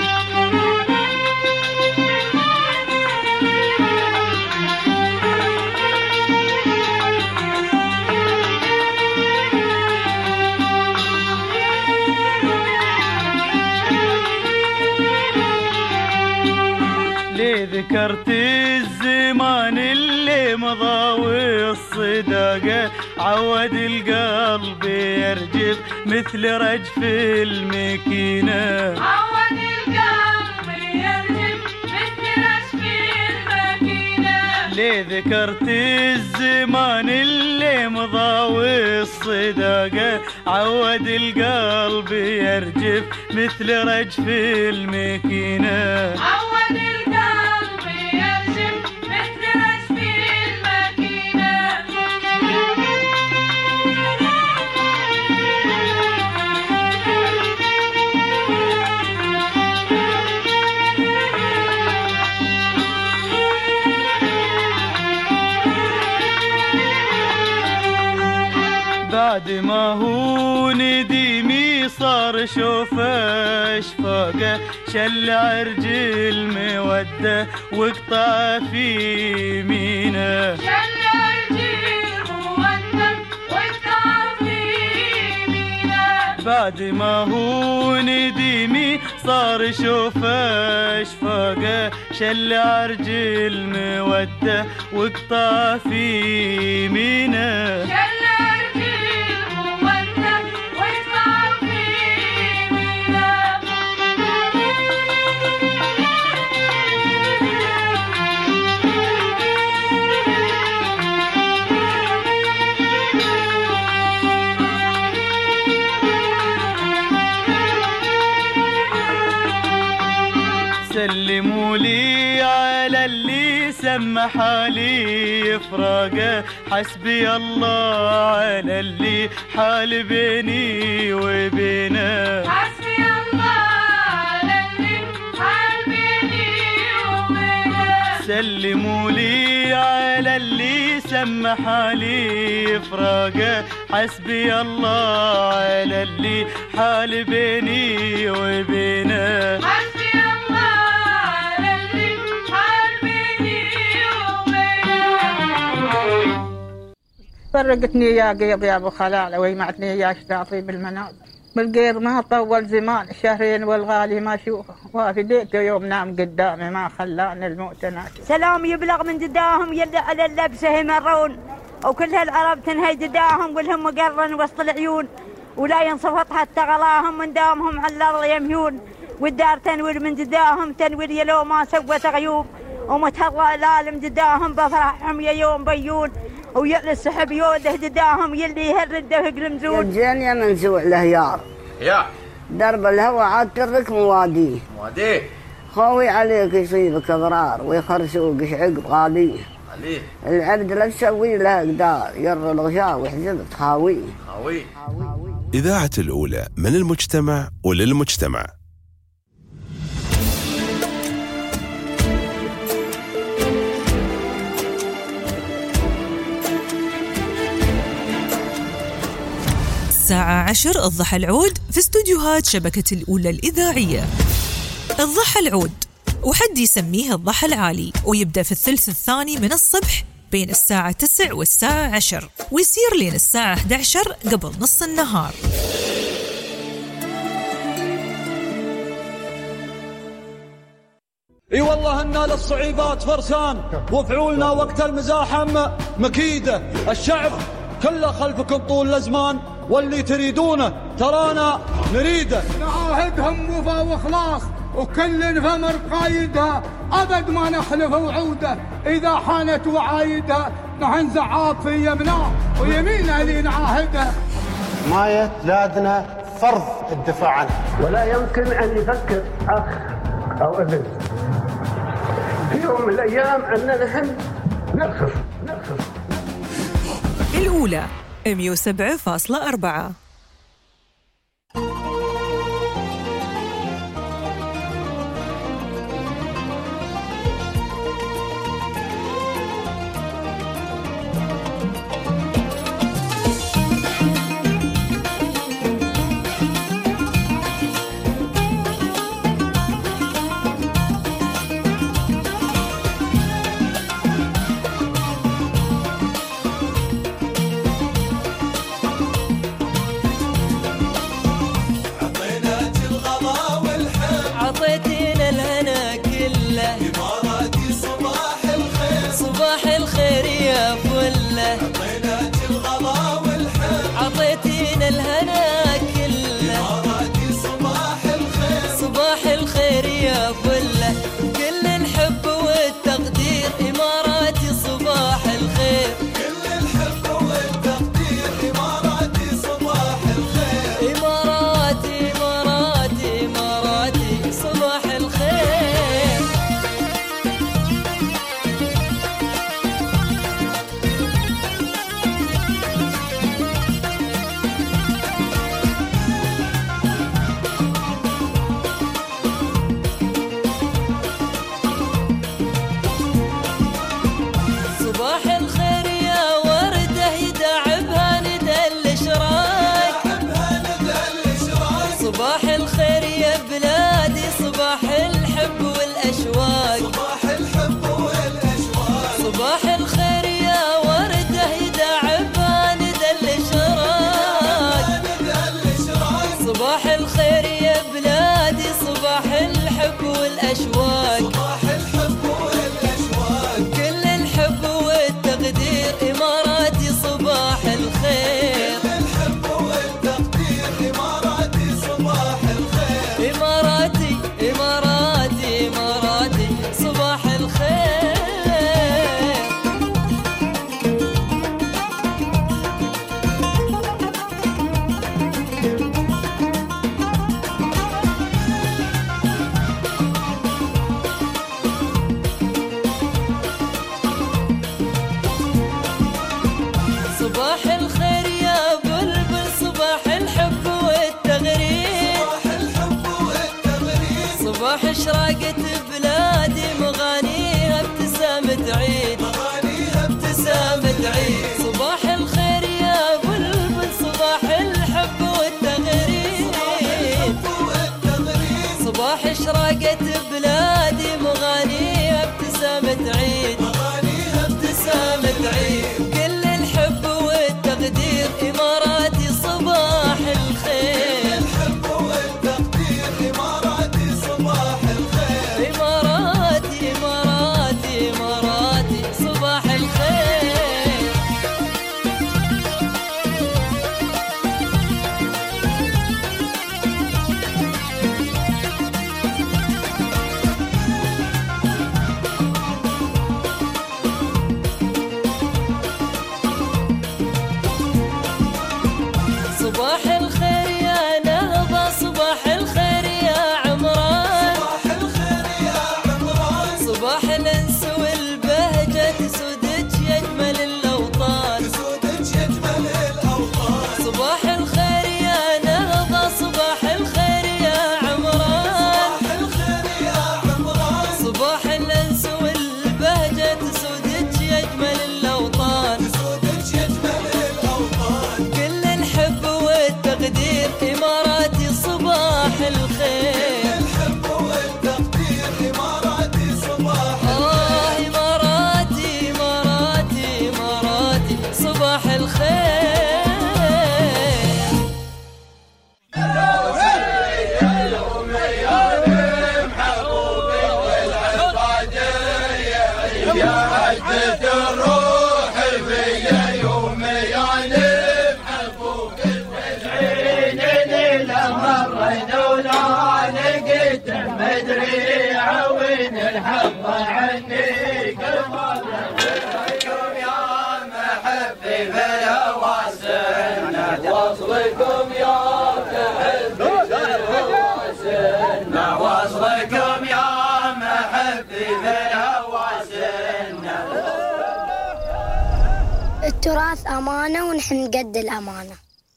ليه ذكرت الزمان اللي مضى والصداقة عود القلب يرجف مثل رجف المكينة عود القلب يرجف مثل رجف المكينة ليه ذكرت الزمان اللي مضى والصداقة عود القلب يرجف مثل رجف المكينة عود القلب يرجف مثل رجف المكينة بعد ما هو نديمي صار شوف اشفاقه شل عرج المودة وقطع في مينا شل عرج المودة وقطع في مينا بعد ما هو نديمي صار شوف اشفاقه شل عرج المودة وقطع في مينا شل عرج المودة وقطع في مينا سلموا لي على اللي سمح لي فراقه حسبي الله على اللي حال بيني وبينه حسبي الله على اللي حال بيني وبينه سلموا لي على اللي سمح لي فراقه حسبي الله على اللي حال بيني وبينه حسبي الله على اللي حال بيني وبينه فرقتني يا قيض يا ابو خلال ويمعتني يا شاطي بالمنال بالقيض ما طول زمان شهرين والغالي ما اشوفه وافديته يوم نام قدامي ما خلاني الموت ناسي. سلام يبلغ من جداهم يلي على اللبسه يمرون وكل هالعرب تنهي جداهم قلهم مقرن وسط العيون ولا ينصفط حتى غلاهم من دامهم على الارض يمهون والدار تنور من جداهم تنور يلو ما سوت غيوب ومتهضى العالم جداهم بفرحهم يا يوم بيون ويأل السحب يوده جداهم يلي يهرده قلمزون. الجن يا منزوع الهيار يا درب الهوى عاد ترك مواديه مواديه خوي عليك يصيبك اضرار ويخرسوك عقب غاليه عليه العبد لا تسوي له قدار ير الغشاء ويحجب تخاويه خاويه. إذاعة الأولى من المجتمع وللمجتمع. الساعة عشر الضحى العود في استوديوهات شبكة الأولى الإذاعية. الضحى العود وحد يسميه الضحى العالي ويبدأ في الثلث الثاني من الصبح بين الساعة تسع والساعة عشر ويصير لين الساعة إحدى عشر قبل نص النهار. اي والله ان للصعيبات فرسان وفعولنا وقت المزاحم مكيده الشعب كله خلفكم طول الازمان واللي تريدونه ترانا نريده نعاهدهم وفا واخلاص وكل فمر قايدها ابد ما نخلف وعوده اذا حانت وعايدها نحن زعاق في يمناه ويمينه اللي نعاهدها. حماية بلادنا فرض الدفاع عنها ولا يمكن ان يفكر اخ او ابن في يوم من الايام اننا نحن نرخص نرخص. الأولى مية وسبعة فاصلة أربعة. إماراتي إماراتي إماراتي ابتسامة عيد أغانيها ابتسامة عيد كل الحب والتقدير إماراتي صباح الخير الحب والتقدير إماراتي صباح الخير إماراتي إماراتي إماراتي صباح الخير صباح الخير يا نهضة صباح الخير يا عمران صباح الخير يا عمران صباح الأنس والبهجة تسودك يجمل الأوطان تسودك يجمل الأوطان صباح الخير يا نهضة صباح الخير يا عمران صباح الخير يا عمران صباح الأنس والبهجة تسودك يجمل الأوطان تسودك يجمل الأوطان كل الحب والتقدير إماراتي صباح الخير الحب والتقدير إماراتي صباح آه إماراتي إماراتي إماراتي صباح الخير يا عزة الروح فيا يوم يعني بحبوك العين لما مرينا لقيت مدري عوين الحب عني كرمال يا محبي بالهوى سنة وصلكم يا محبي سنة وصلكم يا محبي بالهوى سنة التراث أمانة ونحن قد الأمانة.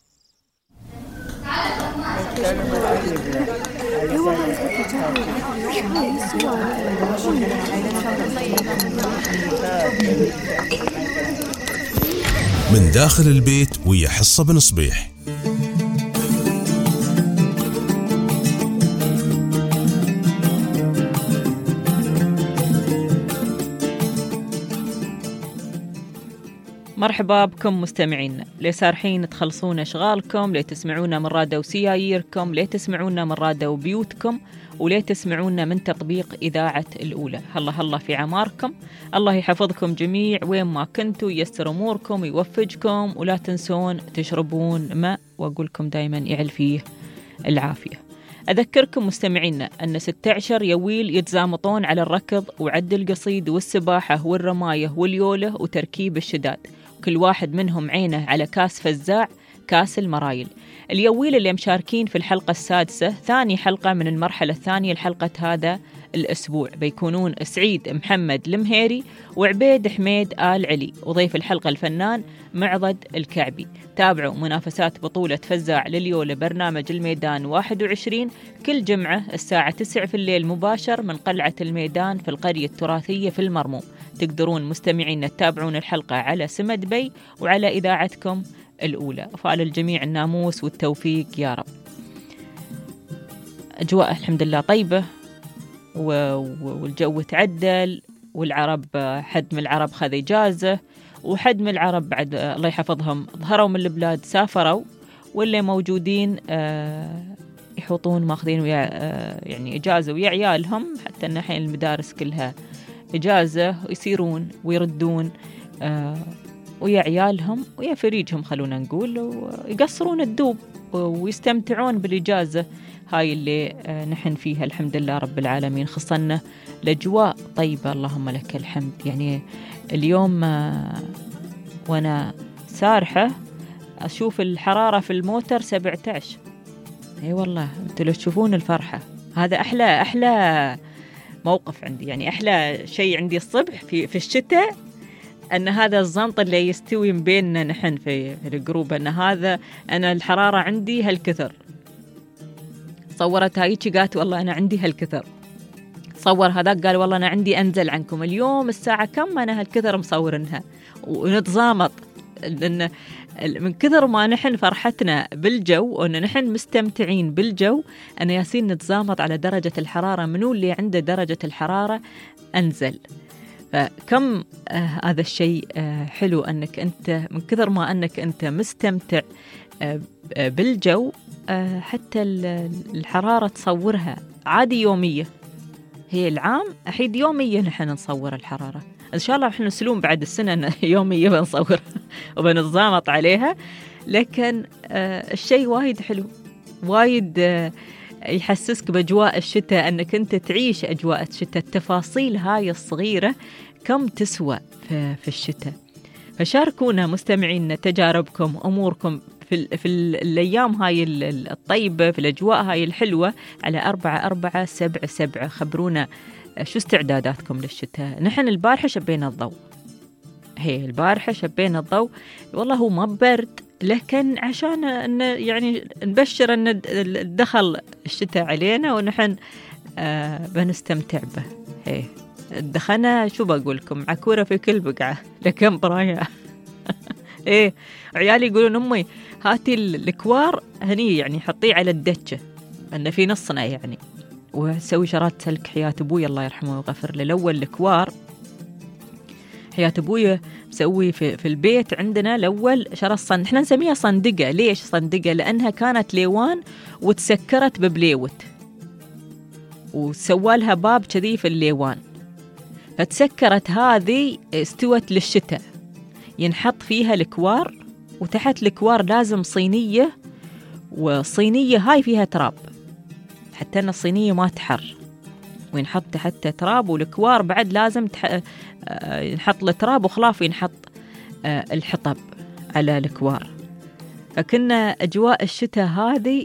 من داخل البيت ويا حصة بن صبيح. مرحبا بكم مستمعين، لي سارحين تخلصون أشغالكم، لي تسمعونا من راديو سياييركم، لي تسمعونا من راديو بيوتكم، ولي تسمعونا من تطبيق إذاعة الأولى. هلا هلا في عماركم، الله يحفظكم جميع وين ما كنتوا، ييسر أموركم ويوفجكم، ولا تنسون تشربون ماء، وأقولكم دايما يعل فيه العافية. أذكركم مستمعينا أن ستة عشر يويل يتزامطون على الركض وعد القصيد والسباحة والرماية واليولة وتركيب الشداد، كل واحد منهم عينه على كاس فزاع، كاس المرايل. اليويل اللي مشاركين في الحلقة السادسة، ثاني حلقة من المرحلة الثانية لحلقة هذا الأسبوع، بيكونون سعيد محمد المهيري وعبيد حميد آل علي، وضيف الحلقة الفنان معضد الكعبي. تابعوا منافسات بطولة فزاع لليولة برنامج الميدان واحد وعشرين كل جمعة الساعة تسعة في الليل مباشر من قلعة الميدان في القرية التراثية في المرموم. تقدرون مستمعين تتابعون الحلقة على سمد بي وعلى إذاعتكم الأولى. فعل الجميع الناموس والتوفيق يا رب. أجواء الحمد لله طيبة والجو تعدل، والعرب حد من العرب خذ إجازة، وحد من العرب بعد الله يحفظهم ظهروا من البلاد سافروا، واللي موجودين يحوطون ماخذين ويا يعني إجازة ويا عيالهم، حتى إن الحين المدارس كلها إجازة، ويسيرون ويردون ويا عيالهم ويا فريجهم خلونا نقول، ويقصرون الدوب ويستمتعون بالإجازة هاي اللي نحن فيها الحمد لله رب العالمين. خصنا الأجواء طيبة اللهم لك الحمد. يعني اليوم وأنا سارحة أشوف الحرارة في الموتر سبعة عشر. أي والله أنتوا لو تشوفون الفرحة، هذا أحلى أحلى موقف عندي، يعني أحلى شيء عندي الصبح في في الشتاء، أن هذا الزنط اللي يستوي من بيننا نحن في الجروب، أن هذا أنا الحرارة عندي هالكثر. صورت هايتي قالت والله أنا عندي هالكثر، صور هذاك قال والله أنا عندي أنزل عنكم اليوم الساعة كم، أنا هالكثر مصورنها، ونتزامط لأن من كثر ما نحن فرحتنا بالجو وأن نحن مستمتعين بالجو، أنا ياسين نتزامط على درجة الحرارة، منو اللي عنده درجة الحرارة أنزل. فكم آه هذا الشيء آه حلو أنك أنت من كثر ما أنك أنت مستمتع آه بالجو، آه حتى الحرارة تصورها عادي يومية. هي العام أحيد يوميا نحن نصور الحرارة، إن شاء الله نحن نسلون بعد السنة يومية بنصورها وبنتضامط عليها. لكن آه الشيء وايد حلو، وايد آه يحسسك بأجواء الشتاء، أنك أنت تعيش أجواء الشتاء. التفاصيل هاي الصغيرة كم تسوى في, في الشتاء. فشاركونا مستمعينا تجاربكم، أموركم في, في الأيام هاي الطيبة، في الأجواء هاي الحلوة، على أربعة أربعة سبعة سبعة. خبرونا شو استعداداتكم للشتاء. نحن البارحة شبينا الضوء، هي البارحة شبينا الضوء، والله هو ما برد، لكن عشان إن يعني نبشر أن دخل الشتاء علينا ونحن آه بنستمتع به. هي دخلنا شو بقول لكم، عكورة في كل بقعة لكن برايا. إيه عيالي يقولون أمي هاتي الكوار هني، يعني حطيه على الدجة أنه في نصنا يعني، وسوي شرات سلك حياة أبوي الله يرحمه ويغفر له. الأول الكوار حياة أبوي مسوي في, في البيت عندنا الأول شرى الصن، إحنا نسميها صندقة. ليش صندقة؟ لأنها كانت ليوان وتسكرت ببليوت، وسوالها باب كذي في الليوان، فتسكرت هذه استوت للشتاء. ينحط فيها الكوار، وتحت الكوار لازم صينية، وصينية هاي فيها تراب حتى أن الصينية ما تحر، وينحط تحت تراب، والكوار بعد لازم تح... ينحط التراب وخلاف ينحط الحطب على الكوار. فكنا أجواء الشتاء هذه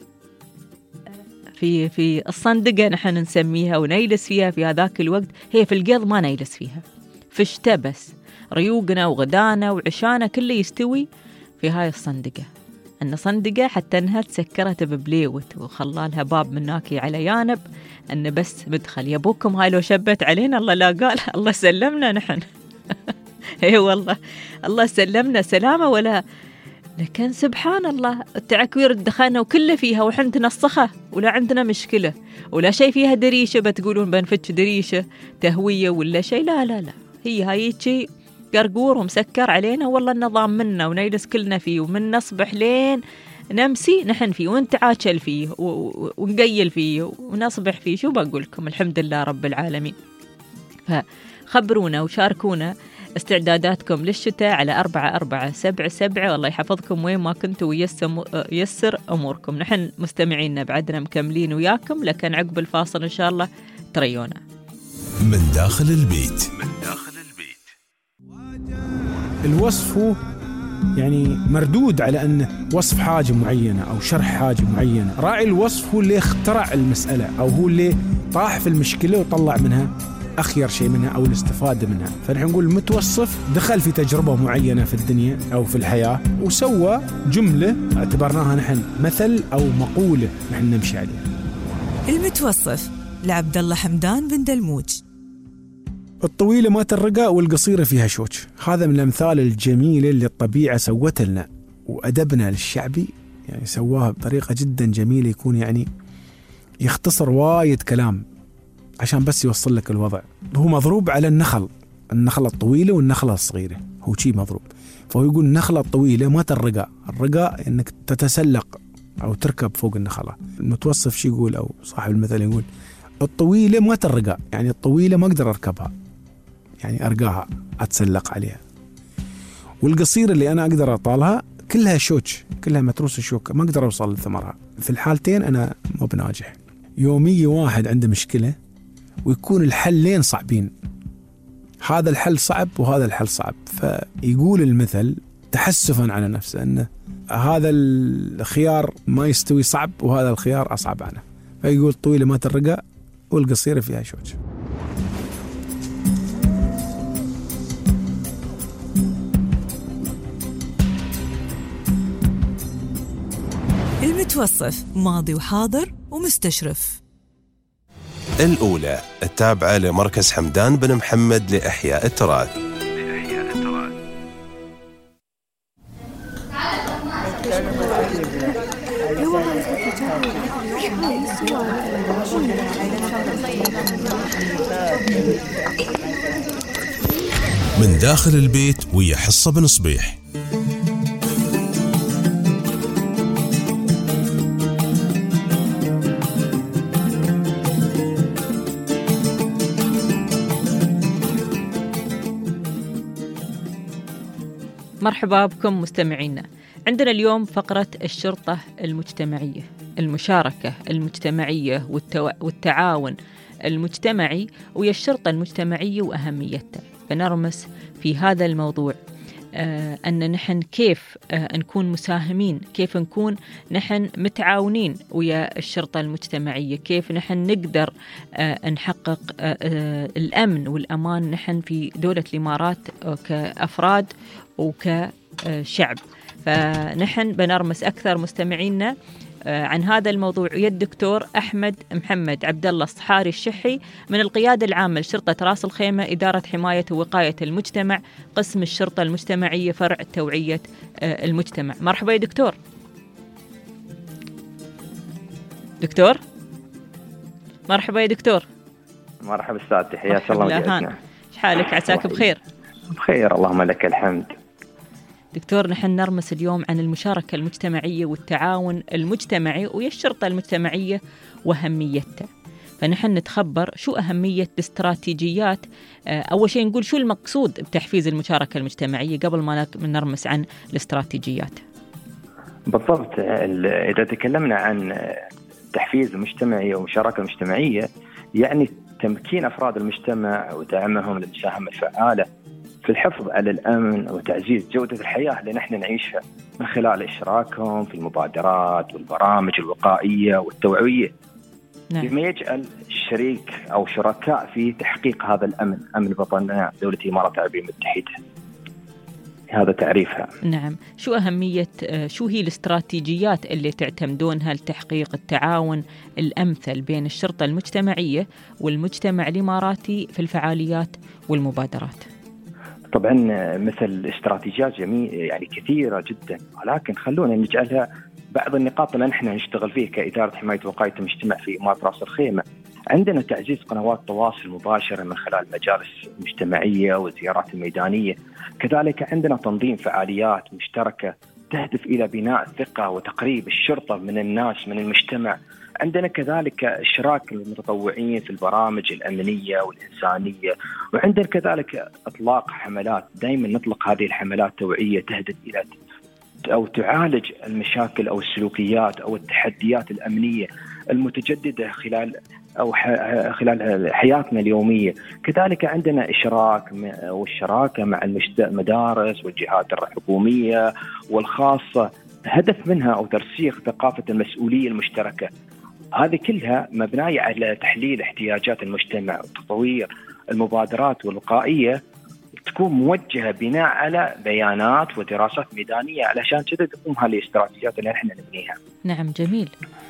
في في الصندقة نحن نسميها، ونيلس فيها في هذاك الوقت. هي في القيض ما نيلس فيها، في الشتاء بس ريوقنا وغدانا وعشانا كله يستوي في هاي الصندقة. أن صندقة حتى أنها تسكرت ببليوت وخلالها باب مناكي على جانب، أن بس مدخل. يبوكم هاي لو شبت علينا الله لا قال، الله سلمنا نحن. اي والله الله سلمنا سلامة ولا. لكن سبحان الله التعكوير الدخانة وكله فيها، وحن تنصخه ولا عندنا مشكلة، ولا شيء فيها دريشة بتقولون بنفتش دريشة تهوية ولا شيء. لا لا لا، هي هاي شيء قرقور ومسكر علينا، والله النظام منا ونجلس كلنا فيه، ومن نصبح لين نمسي نحن فيه، ونتعاشل فيه ونقيل فيه ونصبح فيه. شو بقول لكم، الحمد لله رب العالمين. فخبرونا وشاركونا استعداداتكم للشتاء على أربعة أربعة سبعة سبعة. والله يحفظكم وين ما كنتوا ويسر أموركم. نحن مستمعينا بعدنا مكملين وياكم، لكن عقب الفاصل إن شاء الله تريونا من داخل البيت. من داخل البيت الوصف هو يعني مردود على أن وصف حاجة معينة أو شرح حاجة معينة. راعي الوصف هو اللي اخترع المسألة، أو هو اللي طاح في المشكلة وطلع منها أخير شيء منها أو الاستفادة منها. فنحن نقول المتوصف دخل في تجربة معينة في الدنيا أو في الحياة وسوى جملة اعتبرناها نحن مثل أو مقولة نحن نمشي عليها. المتوصف لعبد الله حمدان بن دلموج. الطويلة ما ترقى والقصيرة فيها شوش. هذا من الأمثال الجميلة اللي الطبيعة سوتها لنا، وأدبنا للشعبي يعني سواها بطريقة جدا جميلة، يكون يعني يختصر وايد كلام عشان بس يوصل لك الوضع. هو مضروب على النخل، النخلة الطويلة والنخلة الصغيرة، هو شيء مضروب. فهو يقول النخلة الطويلة ما ترقى، الرقاء انك تتسلق او تركب فوق النخلة. المتوصف شي يقول او صاحب المثل يقول الطويلة ما ترقى، يعني الطويلة ما اقدر اركبها، يعني ارقاها اتسلق عليها. والقصيرة اللي انا اقدر اطالها كلها شوك، كلها متروس الشوكة، ما اقدر اوصل لثمرها. في الحالتين انا مو بناجح. يوميا واحد عنده مشكلة ويكون الحلين صعبين، هذا الحل صعب وهذا الحل صعب، فيقول المثل تحسفا على نفسه أن هذا الخيار ما يستوي صعب وهذا الخيار أصعب عنه، فيقول طويلة ما ترقى والقصيرة فيها شوج. المتوصف ماضي وحاضر ومستشرف. الأولى التابعة لمركز حمدان بن محمد لإحياء التراث. من داخل البيت ويا حصة بن صبيح. مرحبا بكم مستمعينا. عندنا اليوم فقرة الشرطة المجتمعية، المشاركة المجتمعية والتو... والتعاون المجتمعي ويا الشرطة المجتمعية وأهميتها. بنرمس في هذا الموضوع آه أن نحن كيف آه نكون مساهمين، كيف نكون نحن متعاونين ويا الشرطة المجتمعية، كيف نحن نقدر آه نحقق آه آه الأمن والأمان نحن في دولة الإمارات آه كأفراد وكشعب. فنحن بنرمس أكثر مستمعينا عن هذا الموضوع ويا الدكتور أحمد محمد عبد الله الصحاري الشحي من القيادة العامة لشرطة راس الخيمة، إدارة حماية ووقاية المجتمع، قسم الشرطة المجتمعية، فرع توعية المجتمع. مرحبا يا دكتور. دكتور مرحبا يا دكتور. مرحبا استاذ، حياك الله وجهتنا. ايش حالك؟ عساك بخير؟ بخير اللهم لك الحمد. دكتور، نحن نرمس اليوم عن المشاركة المجتمعية والتعاون المجتمعي ويا الشرطة المجتمعية وأهميتها. فنحن نتخبر شو أهمية الاستراتيجيات. أول شيء نقول شو المقصود بتحفيز المشاركة المجتمعية قبل ما نرمس عن الاستراتيجيات. بالضبط، إذا تكلمنا عن تحفيز المجتمعي والمشاركة المجتمعية يعني تمكين أفراد المجتمع ودعمهم للمساهمة الفعالة في الحفظ على الأمن وتعزيز جودة الحياة اللي نحن نعيشها من خلال إشراكهم في المبادرات والبرامج الوقائية والتوعوية. نعم. بما يجعل الشريك أو شركاء في تحقيق هذا الأمن، أمن بطننا دولة الإمارات العربية المتحدة. هذا تعريفها. نعم. شو أهمية شو هي الاستراتيجيات اللي تعتمدونها لتحقيق التعاون الأمثل بين الشرطة المجتمعية والمجتمع الإماراتي في الفعاليات والمبادرات؟ طبعا مثل استراتيجيات جميع يعني كثيرة جدا، ولكن خلونا نجعلها بعض النقاط اللي نحن نشتغل فيه كإدارة حماية ووقاية المجتمع في إمارة راس الخيمة. عندنا تعزيز قنوات تواصل مباشرة من خلال المجالس المجتمعية والزيارات الميدانية. كذلك عندنا تنظيم فعاليات مشتركة تهدف إلى بناء الثقة وتقريب الشرطة من الناس من المجتمع. عندنا كذلك إشراك المتطوعين في البرامج الأمنية والإنسانية، وعندنا كذلك إطلاق حملات. دائما نطلق هذه الحملات توعية تهدف إلى أو تعالج المشاكل أو السلوكيات أو التحديات الأمنية المتجددة خلال أو خلال حياتنا اليومية. كذلك عندنا إشراك والشراكة مع المدارس والجهات الحكومية والخاصة، هدف منها أو ترسيخ ثقافة المسؤولية المشتركة. هذه كلها مبنية على تحليل احتياجات المجتمع وتطوير المبادرات والوقائية تكون موجهة بناء على بيانات ودراسات ميدانية، علشان كذا تقوم هذه الاستراتيجيات اللي احنا نبنيها. نعم، جميل.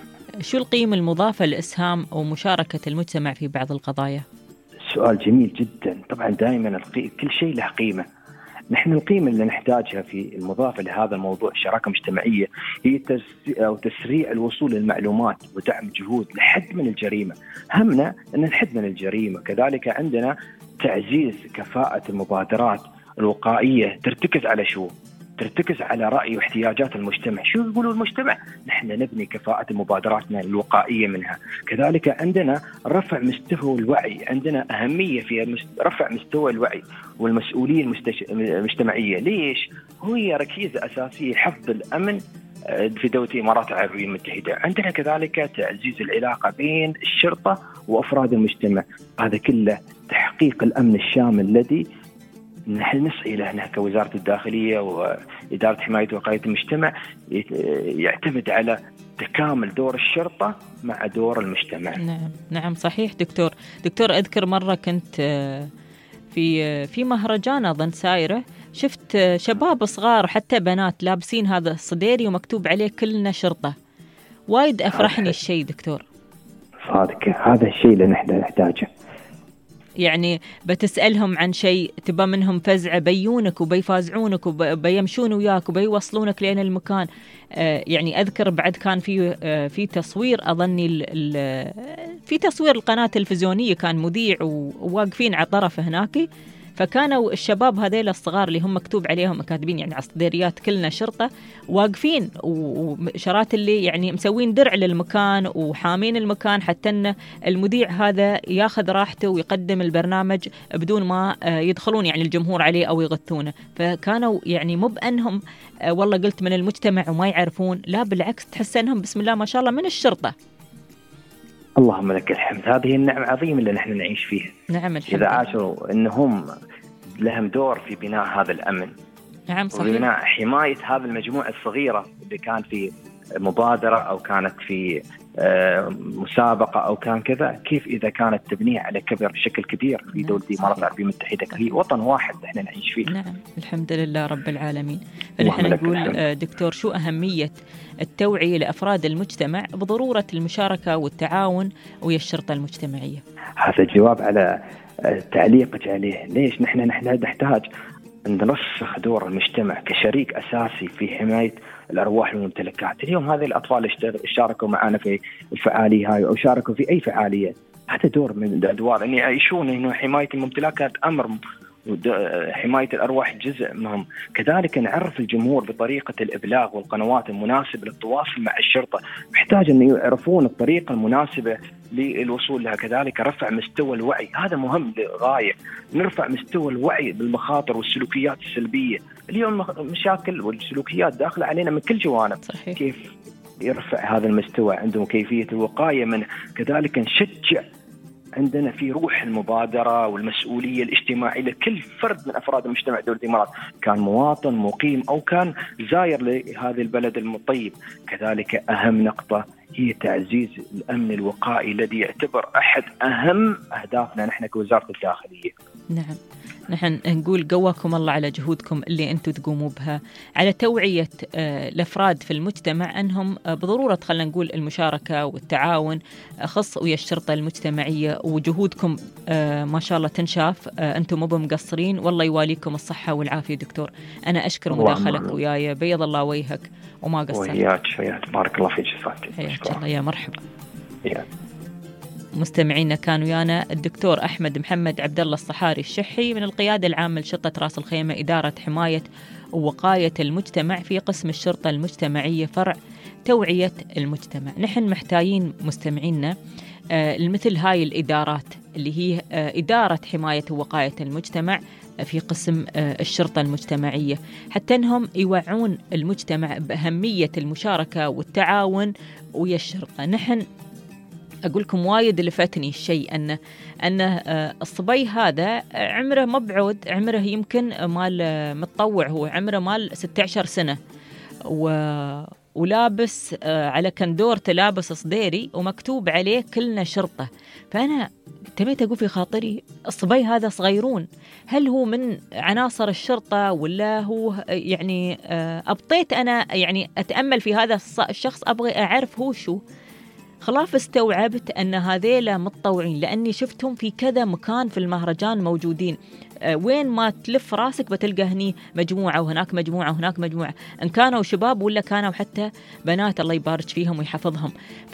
شو القيمة المضافة لإسهام أو مشاركة المجتمع في بعض القضايا؟ سؤال جميل جدا. طبعا دائما القي... كل شيء له قيمة. نحن القيمة اللي نحتاجها في المضافة لهذا الموضوع الشراكة المجتمعية هي تس... أو تسريع الوصول للمعلومات ودعم جهود لحد من الجريمة. همنا أن نحد من الجريمة. كذلك عندنا تعزيز كفاءة المبادرات الوقائية ترتكز على شو؟ ترتكز على رأي واحتياجات المجتمع. شو يقولوا المجتمع؟ نحن نبني كفاءة مبادراتنا الوقائية منها. كذلك عندنا رفع مستوى الوعي. عندنا أهمية في رفع مستوى الوعي والمسؤولية المستش... المجتمعية. ليش؟ هي ركيزة أساسية حفظ الأمن في دولة الإمارات العربية المتحدة. عندنا كذلك تعزيز العلاقة بين الشرطة وأفراد المجتمع. هذا كله تحقيق الأمن الشامل الذي نحن نسعى له كوزارة الداخلية وإدارة حماية ووقاية المجتمع، يعتمد على تكامل دور الشرطة مع دور المجتمع. نعم نعم صحيح دكتور. دكتور أذكر مرة كنت في في مهرجان أظن سايرة، شفت شباب صغار حتى بنات لابسين هذا الصديري ومكتوب عليه كلنا شرطة. وايد أفرحني الشيء دكتور. صادق، هذا الشيء اللي نحن نحتاجه. يعني بتسألهم عن شيء تبى منهم فزعة، بيونك وبيفازعونك وبيمشون وياك وبيوصلونك لين المكان. آه يعني أذكر بعد كان في آه في تصوير أظني ال ال في تصوير القناة التلفزيونية، كان مذيع وواقفين على طرف هناك فكانوا الشباب هذيل الصغار اللي هم مكتوب عليهم كاتبين يعني عصديريات كلنا شرطة واقفين، وشرات اللي يعني مسوين درع للمكان وحامين المكان حتى أن المذيع هذا ياخذ راحته ويقدم البرنامج بدون ما يدخلون يعني الجمهور عليه أو يغثونه. فكانوا يعني مو بأنهم والله قلت من المجتمع وما يعرفون، لا بالعكس تحس أنهم بسم الله ما شاء الله من الشرطة. اللهم لك الحمد، هذه النعمة العظيمة اللي نحن نعيش فيها. نعم الحمد. إذا عاشوا أنهم لهم دور في بناء هذا الأمن. نعم صحيح. وبناء حماية هذه المجموعة الصغيرة اللي كان في مبادرة أو كانت في مسابقة أو كان كذا، كيف إذا كانت تبنيه على كبر بشكل كبير في دولة الإمارات العربية المتحدة، في وطن واحد نحن نعيش فيه. نعم الحمد لله رب العالمين. فنحن نقول دكتور شو أهمية التوعية لأفراد المجتمع بضرورة المشاركة والتعاون ويا الشرطة المجتمعية؟ هذا الجواب على تعليقك عليه. ليش نحن نحن نحتاج أن نرسخ دور المجتمع كشريك أساسي في حماية الأرواح والممتلكات. اليوم هذه الأطفال اشتركوا معنا في الفعالية هاي أو شاركوا في أي فعالية، هذا دور من الأدوار أن يعيشون إنه حماية الممتلكات أمر، حماية الأرواح جزء مهم. كذلك نعرف الجمهور بطريقة الإبلاغ والقنوات المناسبة للتواصل مع الشرطة، محتاج أن يعرفون الطريقة المناسبة للوصول لها. كذلك رفع مستوى الوعي، هذا مهم للغاية، نرفع مستوى الوعي بالمخاطر والسلوكيات السلبية. اليوم مشاكل والسلوكيات داخلة علينا من كل جوانب. صحيح. كيف يرفع هذا المستوى عندهم كيفية الوقاية منه. كذلك نشجع عندنا في روح المبادرة والمسؤولية الاجتماعية لكل فرد من أفراد المجتمع دولة الإمارات، كان مواطن مقيم أو كان زائر لهذه البلد الطيب. كذلك أهم نقطة هي تعزيز الأمن الوقائي الذي يعتبر أحد أهم أهدافنا نحن كوزارة الداخلية. نعم، نحن نقول قواكم الله على جهودكم اللي أنتم تقوموا بها على توعية الأفراد في المجتمع أنهم بضرورة خلنا نقول المشاركة والتعاون خص ويا الشرطة المجتمعية، وجهودكم ما شاء الله تنشاف، أنتم مو بمقصرين، والله يواليكم الصحة والعافية دكتور. أنا أشكر مداخلك وياي، بيض الله وجهك وما قصرت. وياك وياك، بارك الله فيك شفاتك. حياك الله، يا مرحبا. يا. مستمعينا كان ويانا الدكتور أحمد محمد عبد الله الصحاري الشحي من القيادة العامة لشرطة راس الخيمة، إدارة حماية ووقاية المجتمع في قسم الشرطة المجتمعية فرع توعية المجتمع. نحن محتاجين مستمعينا آه المثل هاي الإدارات اللي هي آه إدارة حماية ووقاية المجتمع في قسم آه الشرطة المجتمعية، حتى أنهم يوعون المجتمع بأهمية المشاركة والتعاون ويا الشرطة. نحن أقول لكم وايد لفتني الشيء أنه أنه الصبي هذا عمره مبعود، عمره يمكن مال متطوع، هو عمره مال ستة عشر سنة و ولابس على كندورته لابس صديري ومكتوب عليه كلنا شرطة. فأنا تبيت أقول في خاطري الصبي هذا صغيرون، هل هو من عناصر الشرطة ولا هو يعني أبطيت أنا يعني أتأمل في هذا الشخص، أبغي أعرف هو شو. خلاف استوعبت أن هذيلا متطوعين لأني شفتهم في كذا مكان في المهرجان موجودين. أه وين ما تلف راسك بتلقى هني مجموعة وهناك مجموعة وهناك مجموعة، إن كانوا شباب ولا كانوا حتى بنات الله يبارك فيهم ويحفظهم.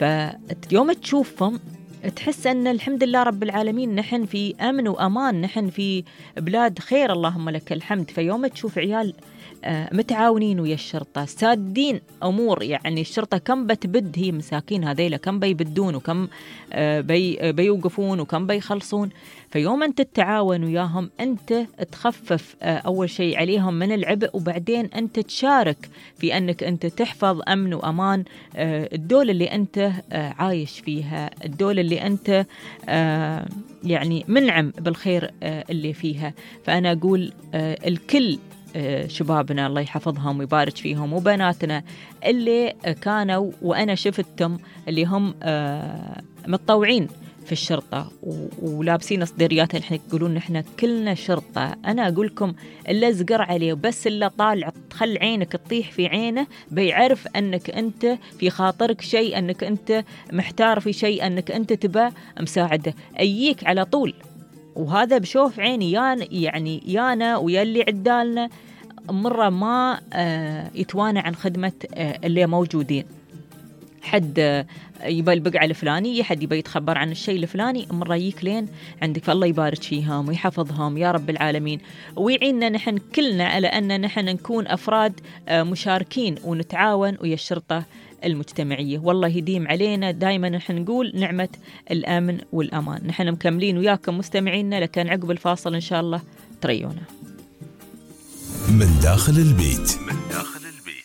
فيوم تشوفهم تحس أن الحمد لله رب العالمين نحن في أمن وأمان، نحن في بلاد خير اللهم لك الحمد. فيوم تشوف عيال متعاونين ويا الشرطة سادين أمور، يعني الشرطة كم بتبد هي مساكين هذيلا، كم بيبدون وكم بي بيوقفون وكم بيخلصون. فيوم أنت تتعاون وياهم أنت تخفف أول شيء عليهم من العبء، وبعدين أنت تشارك في أنك أنت تحفظ أمن وأمان الدولة اللي أنت عايش فيها، الدولة اللي أنت يعني منعم بالخير اللي فيها. فأنا أقول الكل شبابنا الله يحفظهم ويبارك فيهم وبناتنا اللي كانوا وأنا شفتهم اللي هم متطوعين في الشرطة ولابسين صدريات اللي يقولون نحن كلنا شرطة. أنا أقول لكم اللي زقر عليه بس اللي طالع تخل عينك تطيح في عينه بيعرف أنك أنت في خاطرك شيء، أنك أنت محتار في شيء، أنك أنت تبى مساعدة، أييك على طول. وهذا بشوف عيني يعني يانا وياللي عدالنا مرة ما يتوانى عن خدمة اللي موجودين. حد يبى البقعة الفلانية، حد يبى يتخبر عن الشيء الفلاني، مرة يجيك لين عندك. فالله يبارك فيهم ويحفظهم يا رب العالمين، ويعيننا نحن كلنا على أن نحن نكون أفراد مشاركين ونتعاون ويا الشرطة المجتمعية. والله يديم علينا دائما نحن نقول نعمة الأمن والأمان. نحن مكملين وياكم مستمعينا، لكن عقب الفاصل إن شاء الله تريونا. من داخل البيت. من داخل البيت.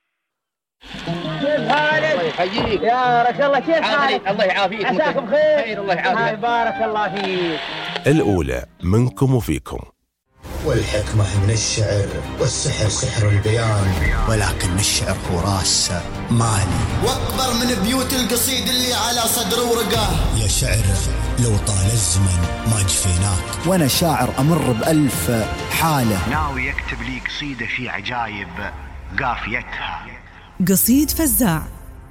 كيف حالك؟ الله يحييك يا رك الله. كيف حالك؟ الله يعافيك. عساكم خير. خير الله يعافيك. بارك الله فيك. الأولى منكم وفيكم. والحكمة من الشعر والسحر سحر البيان، ولكن الشعر هو راس مالي واكبر من بيوت القصيد اللي على صدر ورقه. يا شعر لو طال الزمن ما جفيناك، وانا شاعر امر بألف حالة، ناوي يكتب لي قصيدة في عجايب قافيتها. قصيد فزاع.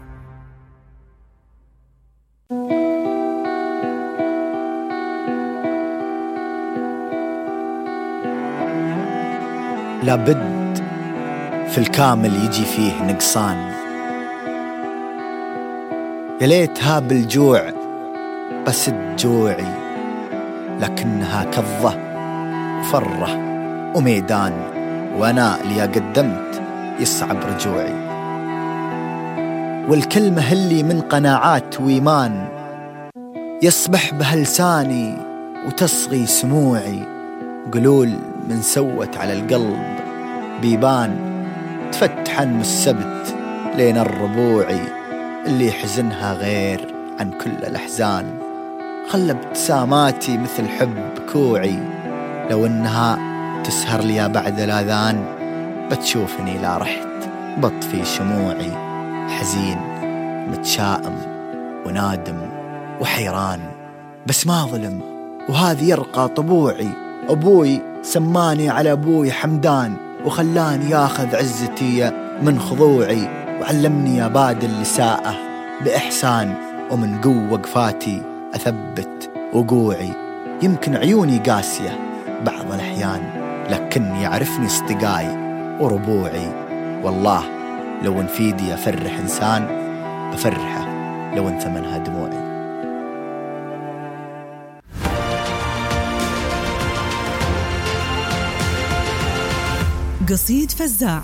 لابد في الكامل يجي فيه نقصان، يا ليتها بالجوع بسد جوعي، لكنها كظة وفرة وميدان، وأنا اللي قدمت يصعب رجوعي. والكلمة اللي من قناعات وإيمان يصبح بها لساني وتصغي سموعي، قلول من سوت على القلب بيبان، تفتح عن السبت لين الربوعي، اللي حزنها غير عن كل الأحزان، خلى ابتساماتي مثل حب كوعي، لو انها تسهر لي بعد الأذان بتشوفني لا رحت بطفي شموعي، حزين متشائم ونادم وحيران، بس ما ظلم وهذه يرقى طبوعي. أبوي سماني على أبوي حمدان، وخلاني ياخذ عزتي من خضوعي، وعلمني أبادل لساءه بإحسان، ومن قوة وقفاتي أثبت وقوعي. يمكن عيوني قاسية بعض الأحيان، لكن يعرفني اصدقائي وربوعي. والله لو انفيدي أفرح إنسان بفرحه لو انت منها دموعي. قصيد فزاع.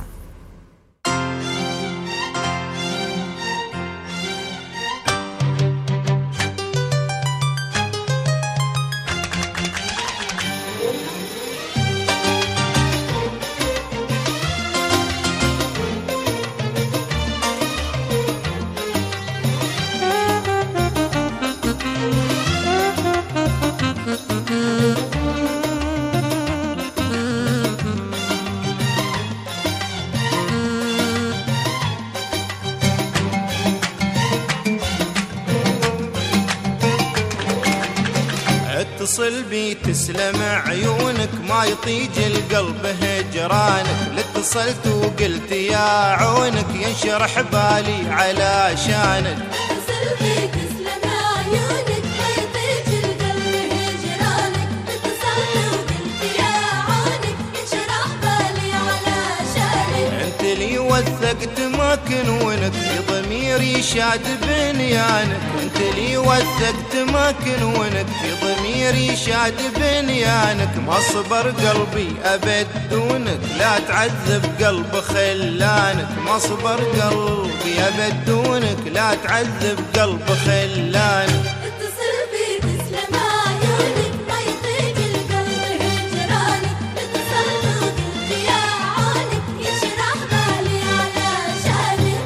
اتصل بي تسلم عيونك، ما يطيج القلب هجرانك، لاتصلت وقلت يا عونك ينشرح بالي على شانك. اتصل بي تسلم عيونك، ما يطيج القلب هجرانك، لاتصلت وقلت يا عونك ينشرح بالي على شانك. انت لي وثقت مكنونك في ضميري شاد بنيانك، انت لي وثقت مكنونك في ضميري شاد بنيانك، ما صبر قلبي أبد دونك، لا تعذب قلب خلانك، ما صبر قلبي أبد دونك، لا تعذب قلب خلانك. اتصل بي تسلم عيونك، ما يطيج القلب هجرانك، اتصلت وقلت يا عونك ينشرح بالي على شانك.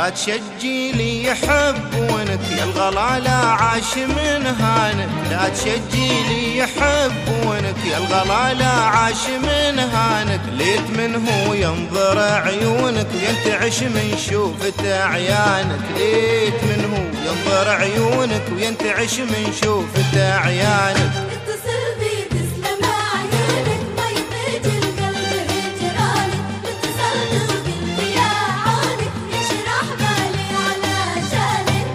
لا تشجي لي يحبونك يا الغلا لا عاش من هانك لا تشجي لي يحبونك يا الغلا لا عاش من هانك ليت من هو ينظر عيونك وينتعش من شوفة عيانك ليت من هو ينظر عيونك وينتعش من شوفة عيانك اتصل بي تسلم عيونك ما يطيج القلب هجرانك اتصلت وقلت يا عونك يشرح بالي على شانك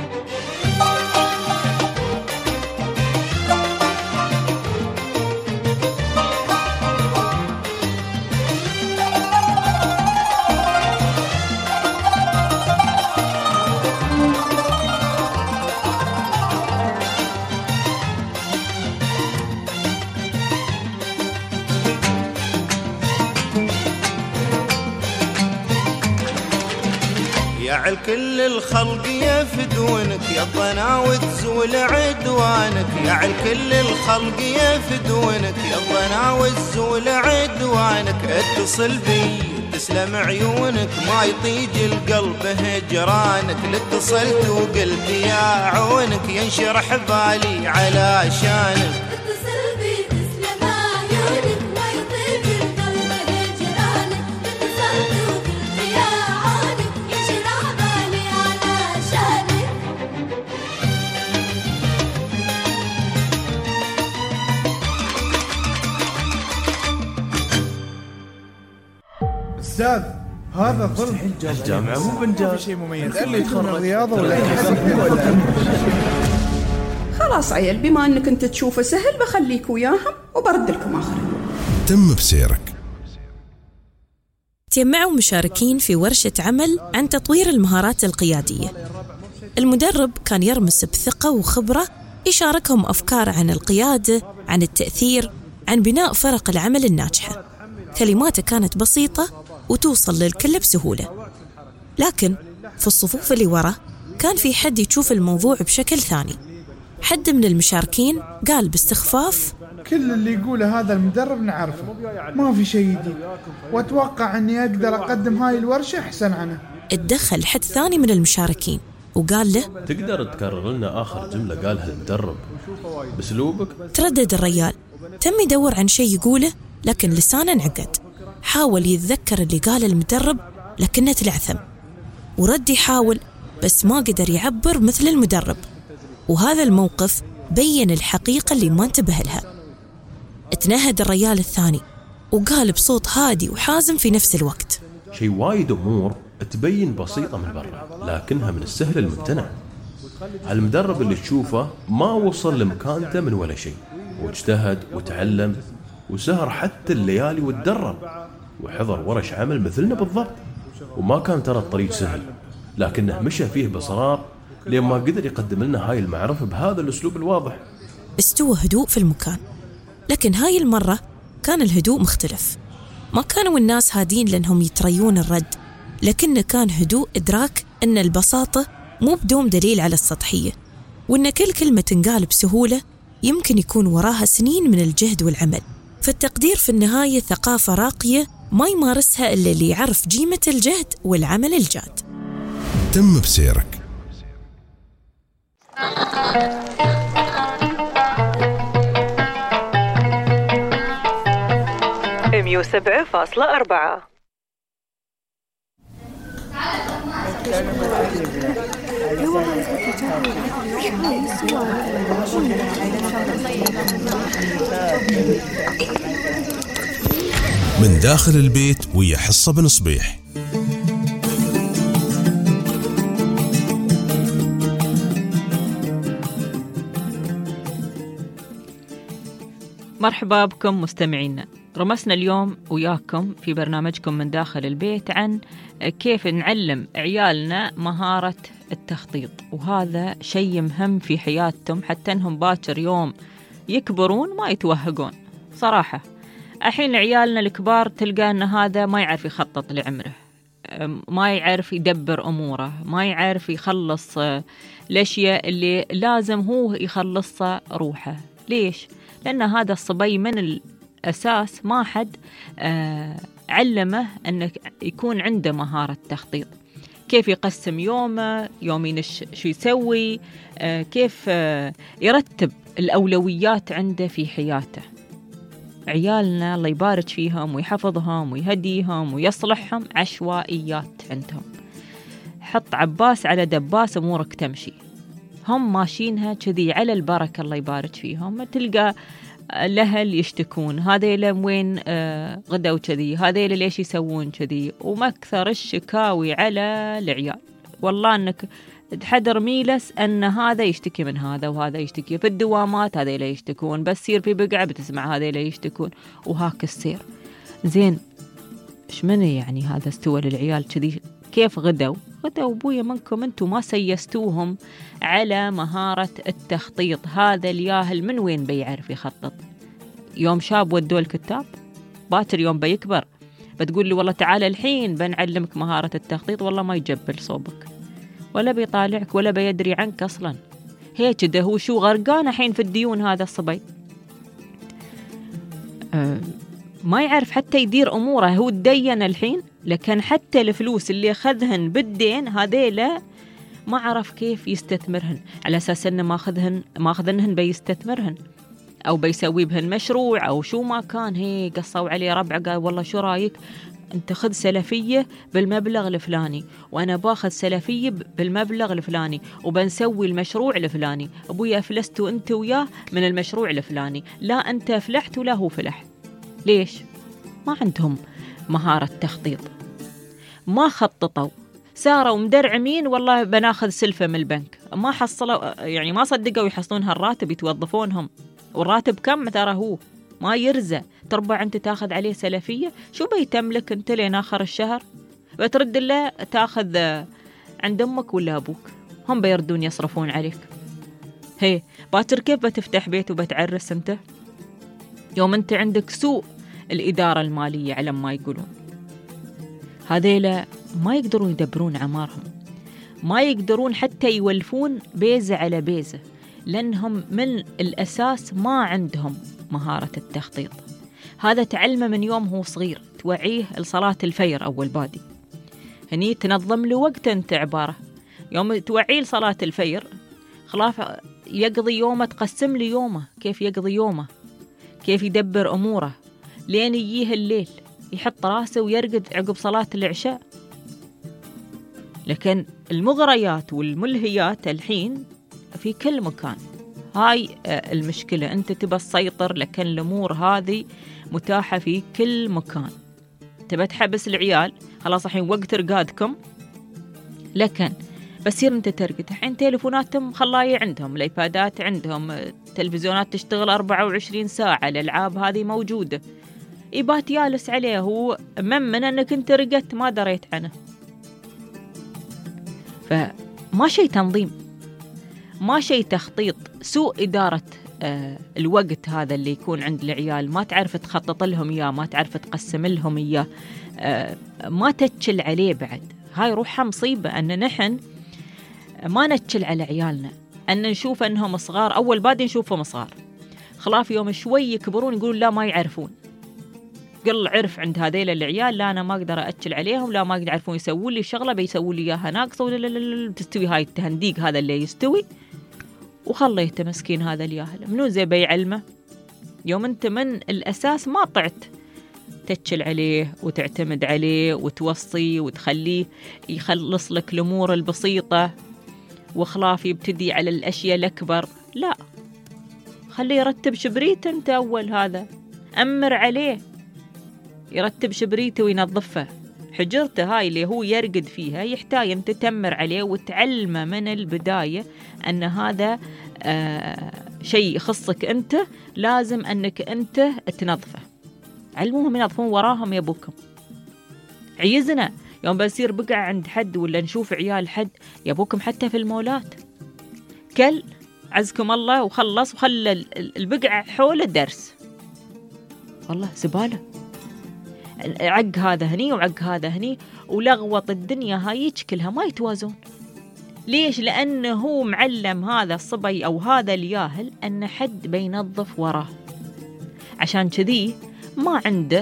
يا كل الخلق يفدونك يا الضنا وتزول عدوانك يا كل الخلق يفدونك يا الضنا وتزول عدوانك اتصل بي تسلم عيونك ما يطيج القلب هجرانك لاتصلت وقلت يا عونك ينشرح بالي على شانك اتصل بي تسلم عيونك ما يطيج القلب هجرانك اتصلت وقلت يا عونك يشرح بالي على شانك أستاذ هذا ظلم الجامعة مو بنجاز شيء مميز اللي يدخل الرياضة ولا يحسب خلاص عيل بما أنك أنت تشوفه سهل بخليك وياهم وبرد لكم آخرين. تم بسيرك. تجمعوا مشاركين في ورشة عمل عن تطوير المهارات القيادية. المدرب كان يرمس بثقة وخبرة يشاركهم أفكار عن القيادة، عن التأثير، عن بناء فرق العمل الناجحة. كلماته كانت بسيطة وتوصل للكل بسهولة، لكن في الصفوف اللي ورا كان في حد يشوف الموضوع بشكل ثاني. حد من المشاركين قال باستخفاف: كل اللي يقوله هذا المدرب نعرفه، ما في شيء جديد، واتوقع اني اقدر اقدم هاي الورشة احسن عنه. اتدخل حد ثاني من المشاركين وقال له: تقدر تكرر لنا آخر جملة قالها المدرب باسلوبك؟ تردد الرجال، تم يدور عن شيء يقوله لكن لسانه انعقد. حاول يتذكر اللي قال المدرب لكنه تلعثم، ورد يحاول بس ما قدر يعبر مثل المدرب. وهذا الموقف بين الحقيقة اللي ما انتبه لها. اتنهد الرجال الثاني وقال بصوت هادي وحازم في نفس الوقت: شيء وايد أمور تبين بسيطة من برا لكنها من السهل الممتنع. المدرب اللي تشوفه ما وصل لمكانته من ولا شيء، واجتهد وتعلم وسهر حتى الليالي وتدرب وحضر ورش عمل مثلنا بالضبط. وما كان ترى الطريق سهل، لكنه مشى فيه بإصرار لين ما قدر يقدم لنا هاي المعرفة بهذا الأسلوب الواضح. استوى هدوء في المكان، لكن هاي المرة كان الهدوء مختلف. ما كانوا الناس هادين لأنهم يتريون الرد، لكن كان هدوء إدراك أن البساطة مو بدون دليل على السطحية، وأن كل كلمة تنقال بسهولة يمكن يكون وراها سنين من الجهد والعمل. فالتقدير في النهاية ثقافة راقية ما يمارسها إلا اللي يعرف قيمة الجهد والعمل الجاد. تم بسيرك. مية وسبعة فاصلة أربعة. من داخل البيت ويا حصة بن صبيح. مرحبا بكم مستمعينا. رمسنا اليوم وياكم في برنامجكم من داخل البيت عن كيف نعلم عيالنا مهارة التخطيط، وهذا شيء مهم في حياتهم حتى انهم باكر يوم يكبرون ما يتوهقون. صراحة الحين عيالنا الكبار تلقى ان هذا ما يعرف يخطط لعمره، ما يعرف يدبر أموره، ما يعرف يخلص الأشياء اللي لازم هو يخلصها روحه. ليش؟ لأن هذا الصبي من الأساس ما حد آه علمه أنه يكون عنده مهارة تخطيط. كيف يقسم يومه، يومين شو يسوي، آه كيف آه يرتب الأولويات عنده في حياته. عيالنا الله يبارك فيهم ويحفظهم ويهديهم ويصلحهم عشوائيات عندهم. حط عباس على دباس أمورك تمشي. هم ماشينها كذي على البركة الله يبارك فيهم. تلقى الأهل يشتكون هذيلا وين آه غدا وكذي، هذيلا ليش يسوون كذي، ومكثر الشكاوي على العيال. والله أنك تحدر ميلس أن هذا يشتكي من هذا وهذا يشتكي في الدوامات، هذيلا يشتكون بس يصير في بقعة بتسمع هذيلا يشتكون، وهاك السير. زين إيش من يعني هذا استوى للعيال كذي؟ كيف غدوا؟ غدوا أبويا منكم أنتم ما سيستوهم على مهارة التخطيط. هذا الياهل من وين بيعرف يخطط؟ يوم شاب ودوا الكتاب، باكر يوم بيكبر بتقول لي والله تعال الحين بنعلمك مهارة التخطيط، والله ما يجبل صوبك ولا بيطالعك ولا بيدري عنك أصلا. هيك ده هو شو غرقان الحين في الديون هذا الصبي. أه ما يعرف حتى يدير أموره، هو تدين الحين لكن حتى الفلوس اللي أخذهن بالدين هذيلا ما عرف كيف يستثمرهن، على أساس أنه ما أخذهن ما أخذنهن بيستثمرهن أو بيسوي بهن مشروع أو شو ما كان. هي قصوا عليه ربع قال والله شو رايك أنت خذ سلفية بالمبلغ الفلاني وأنا باخذ سلفية بالمبلغ الفلاني وبنسوي المشروع الفلاني. أبويا أفلست أنت وياه من المشروع الفلاني، لا أنت فلحت ولا هو فلح. ليش؟ ما عندهم مهارة تخطيط، ما خططوا، ساروا مدرعمين والله بناخذ سلفة من البنك، ما حصلوا يعني ما صدقوا يحصلون هالراتب يتوظفونهم. والراتب كم ترى هو ما يرزى، تربع أنت تاخذ عليه سلفية. شو بيتملك أنت لين آخر الشهر؟ بترد الله تاخذ عند أمك ولا أبوك، هم بيردون يصرفون عليك. هي باكر كيف بتفتح بيت وبتعرس أنت يوم أنت عندك سوء الإدارة المالية على ما يقولون؟ هذيلا ما يقدرون يدبرون عمارهم، ما يقدرون حتى يولفون بيزة على بيزة، لأنهم من الأساس ما عندهم مهارة التخطيط. هذا تعلمه من يوم هو صغير، توعيه لصلاة الفجر أول بادي، هني تنظم له وقت. أنت عبارة يوم توعيه لصلاة الفجر خلاص يقضي يومه، تقسم لي يومه كيف يقضي يومه، كيف يدبر أموره، لين يجيه الليل يحط راسه ويرقد عقب صلاة العشاء. لكن المغريات والملهيات الحين في كل مكان. هاي المشكلة، أنت تبى تسيطر لكن الأمور هذه متاحة في كل مكان. تبى تحبس العيال خلاص الحين وقت رقادكم، لكن بصير أنت ترقد الحين تليفوناتهم خلاية عندهم، الأيبادات عندهم، تلفزيونات تشتغل أربعة وعشرين ساعة، الألعاب هذه موجودة، يبات يالس عليه هو من من أنك أنت رقدت ما دريت عنه. فما شيء تنظيم، ما شيء تخطيط، سوء إدارة آه الوقت هذا اللي يكون عند العيال، ما تعرف تخطط لهم إياه، ما تعرف تقسم لهم إياه، آه ما تتشل عليه بعد. هاي روحها مصيبة أن نحن ما نتشل على عيالنا، أن نشوف أنهم صغار أول بعد نشوفهم صغار، خلاف يوم شوي يكبرون يقولون لا ما يعرفون. قل عرف عند هذيل العيال لا أنا ما أقدر أتشل عليهم، لا ما أقدر يعرفون يسوون لي شغلة بيسوون لي إياها ناقصة، ولا لا لا لا تستوي هاي التهنديق هذا اللي يستوي، وخليته مسكين هذا الياهل منو زي بيعلمه يوم أنت من الأساس ما طعت تتشل عليه وتعتمد عليه وتوصي وتخليه يخلص لك الأمور البسيطة، وخلاف يبتدي على الأشياء الأكبر. لا، خليه يرتب شبريته أنت أول، هذا أمر عليه يرتب شبريته وينظفه. حجرته هاي اللي هو يرقد فيها يحتاج أنت تمر عليه وتعلمه من البداية أن هذا آه شيء يخصك أنت، لازم أنك أنت تنظفه. علموهم ينظفون وراهم يا أبوكم. عيزنا يوم بصير بقع عند حد ولا نشوف عيال حد يا أبوكم، حتى في المولات كل عزكم الله وخلص وخلى البقع حول الدرس، والله زبالة. عق هذا هني وعق هذا هني ولغوط الدنيا هاي كلها ما يتوازون. ليش؟ لأنه هو معلم هذا الصبي أو هذا الياهل أن حد بينظف وراه، عشان كذي ما عنده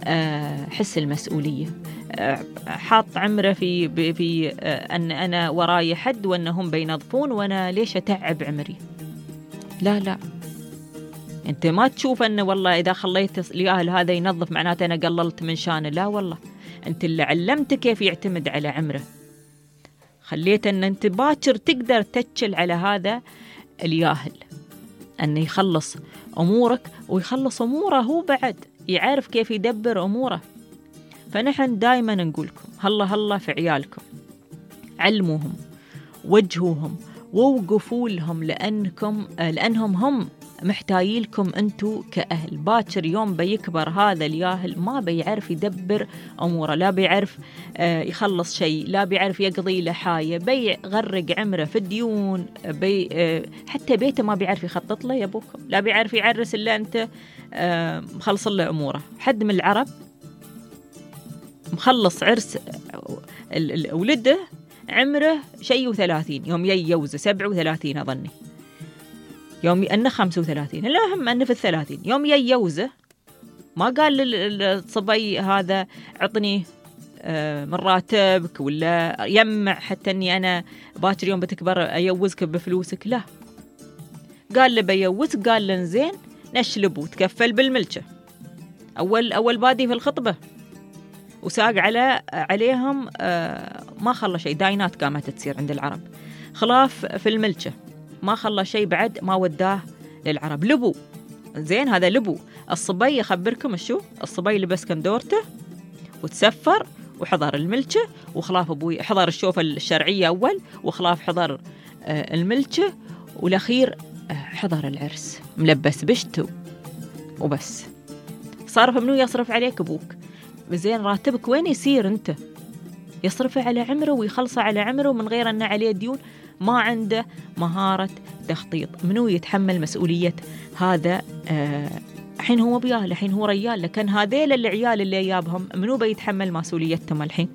حس المسؤولية، حاط عمره في في أن أنا وراي حد وأنهم بينظفون وأنا ليش أتعب عمري. لا لا، أنت ما تشوف أنه والله إذا خليت الياهل هذا ينظف معناته أنا قللت من شانه. لا والله، أنت اللي علمته كيف يعتمد على عمره، خليت أن أنت باكر تقدر تتشل على هذا الياهل أنه يخلص أمورك ويخلص أموره هو بعد، يعرف كيف يدبر أموره. فنحن دايما نقولكم هلا هلا في عيالكم، علموهم، وجهوهم، ووقفوا لهم، لأنكم لأنهم هم محتاجيلكم أنتوا كأهل. باكر يوم بيكبر هذا الياهل ما بيعرف يدبر أموره، لا بيعرف يخلص شيء، لا بيعرف يقضي له حاجة، بيغرق عمره في الديون، بي حتى بيته ما بيعرف يخطط له يا أبوكم، لا بيعرف يعرس إلا أنت مخلص له أموره. حد من العرب مخلص عرس ولده عمره شيء وثلاثين، يوم يجوزه سبع وثلاثين أظني، يوم أنه خمسة وثلاثين، المهم أنه في الثلاثين. يوم يجوزه ما قال للصبي هذا عطني من راتبك ولا يمع حتى أني أنا باكر يوم بتكبر أيوزك بفلوسك، لا، قال له بيوزك، قال له زين نشلب وتكفل بالملكة. أول أول بادي في الخطبة وساق على عليهم ما خلى شيء، داينات قامت تصير عند العرب، خلاف في الملكة ما خلى شيء بعد، ما وداه للعرب. لبو زين، هذا لبو. الصبي يخبركم شو، الصبي لبس كندورته وتسفر وحضر الملكة وخلاف أبوي، حضر الشوفة الشرعية أول وخلاف حضر الملكة، والأخير حضر العرس ملبس بشته وبس. صارف منو يصرف عليك أبوك؟ زين راتبك وين يصير أنت؟ يصرفه على عمره ويخلصه على عمره من غير أن عليه ديون، ما عنده مهارة تخطيط. منو يتحمل مسؤولية هذا؟ الحين آه هو بياه، الحين هو ريال، لكن هذيل العيال اللي يابهم منو بيتحمل مسؤوليتهم الحين؟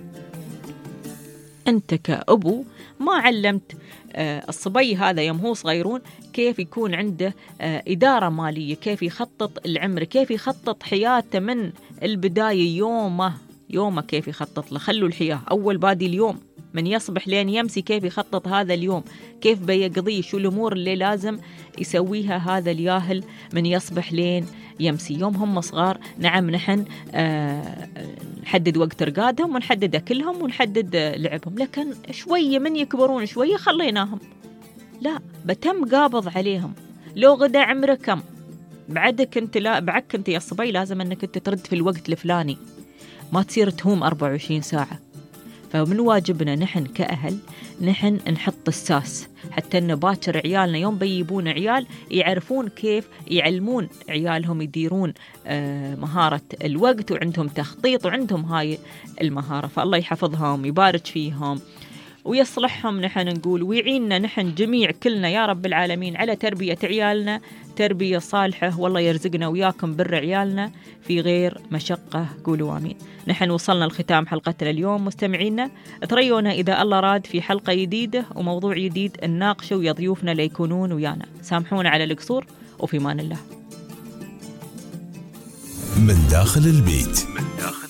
أنت كأبو ما علمت آه الصبي هذا يوم هو صغيرون كيف يكون عنده آه إدارة مالية، كيف يخطط العمر، كيف يخطط حياته من البداية، يومه يومه كيف يخطط له. خلوا الحياة أول بادي اليوم من يصبح لين يمسي، كيف يخطط هذا اليوم، كيف بيقضيه، شو الأمور اللي لازم يسويها هذا الياهل من يصبح لين يمسي. يوم هم صغار نعم نحن آه نحدد وقت رقادهم ونحدد أكلهم ونحدد لعبهم، لكن شوية من يكبرون شوية خليناهم، لا بتم قابض عليهم. لو غدا عمرك كم بعدك انت، لا بعك انت يا صبي لازم انك انت ترد في الوقت الفلاني، ما تصير تهوم أربعة وعشرين ساعة. فمن واجبنا نحن كأهل نحن نحط الساس حتى أن باكر عيالنا يوم بيبون عيال يعرفون كيف يعلمون عيالهم يديرون آه مهارة الوقت، وعندهم تخطيط وعندهم هاي المهارة. فالله يحفظهم ويبارك فيهم ويصلحهم نحن نقول، ويعيننا نحن جميع كلنا يا رب العالمين على تربية عيالنا تربية صالحة، والله يرزقنا وياكم بر عيالنا في غير مشقة. قولوا آمين. نحن وصلنا لختام حلقتنا اليوم مستمعينا، تريونا إذا الله راد في حلقة جديدة وموضوع جديد نناقشه ويا ضيوفنا ليكونون ويانا. سامحونا على القصور وفي مان الله. من داخل البيت. من داخل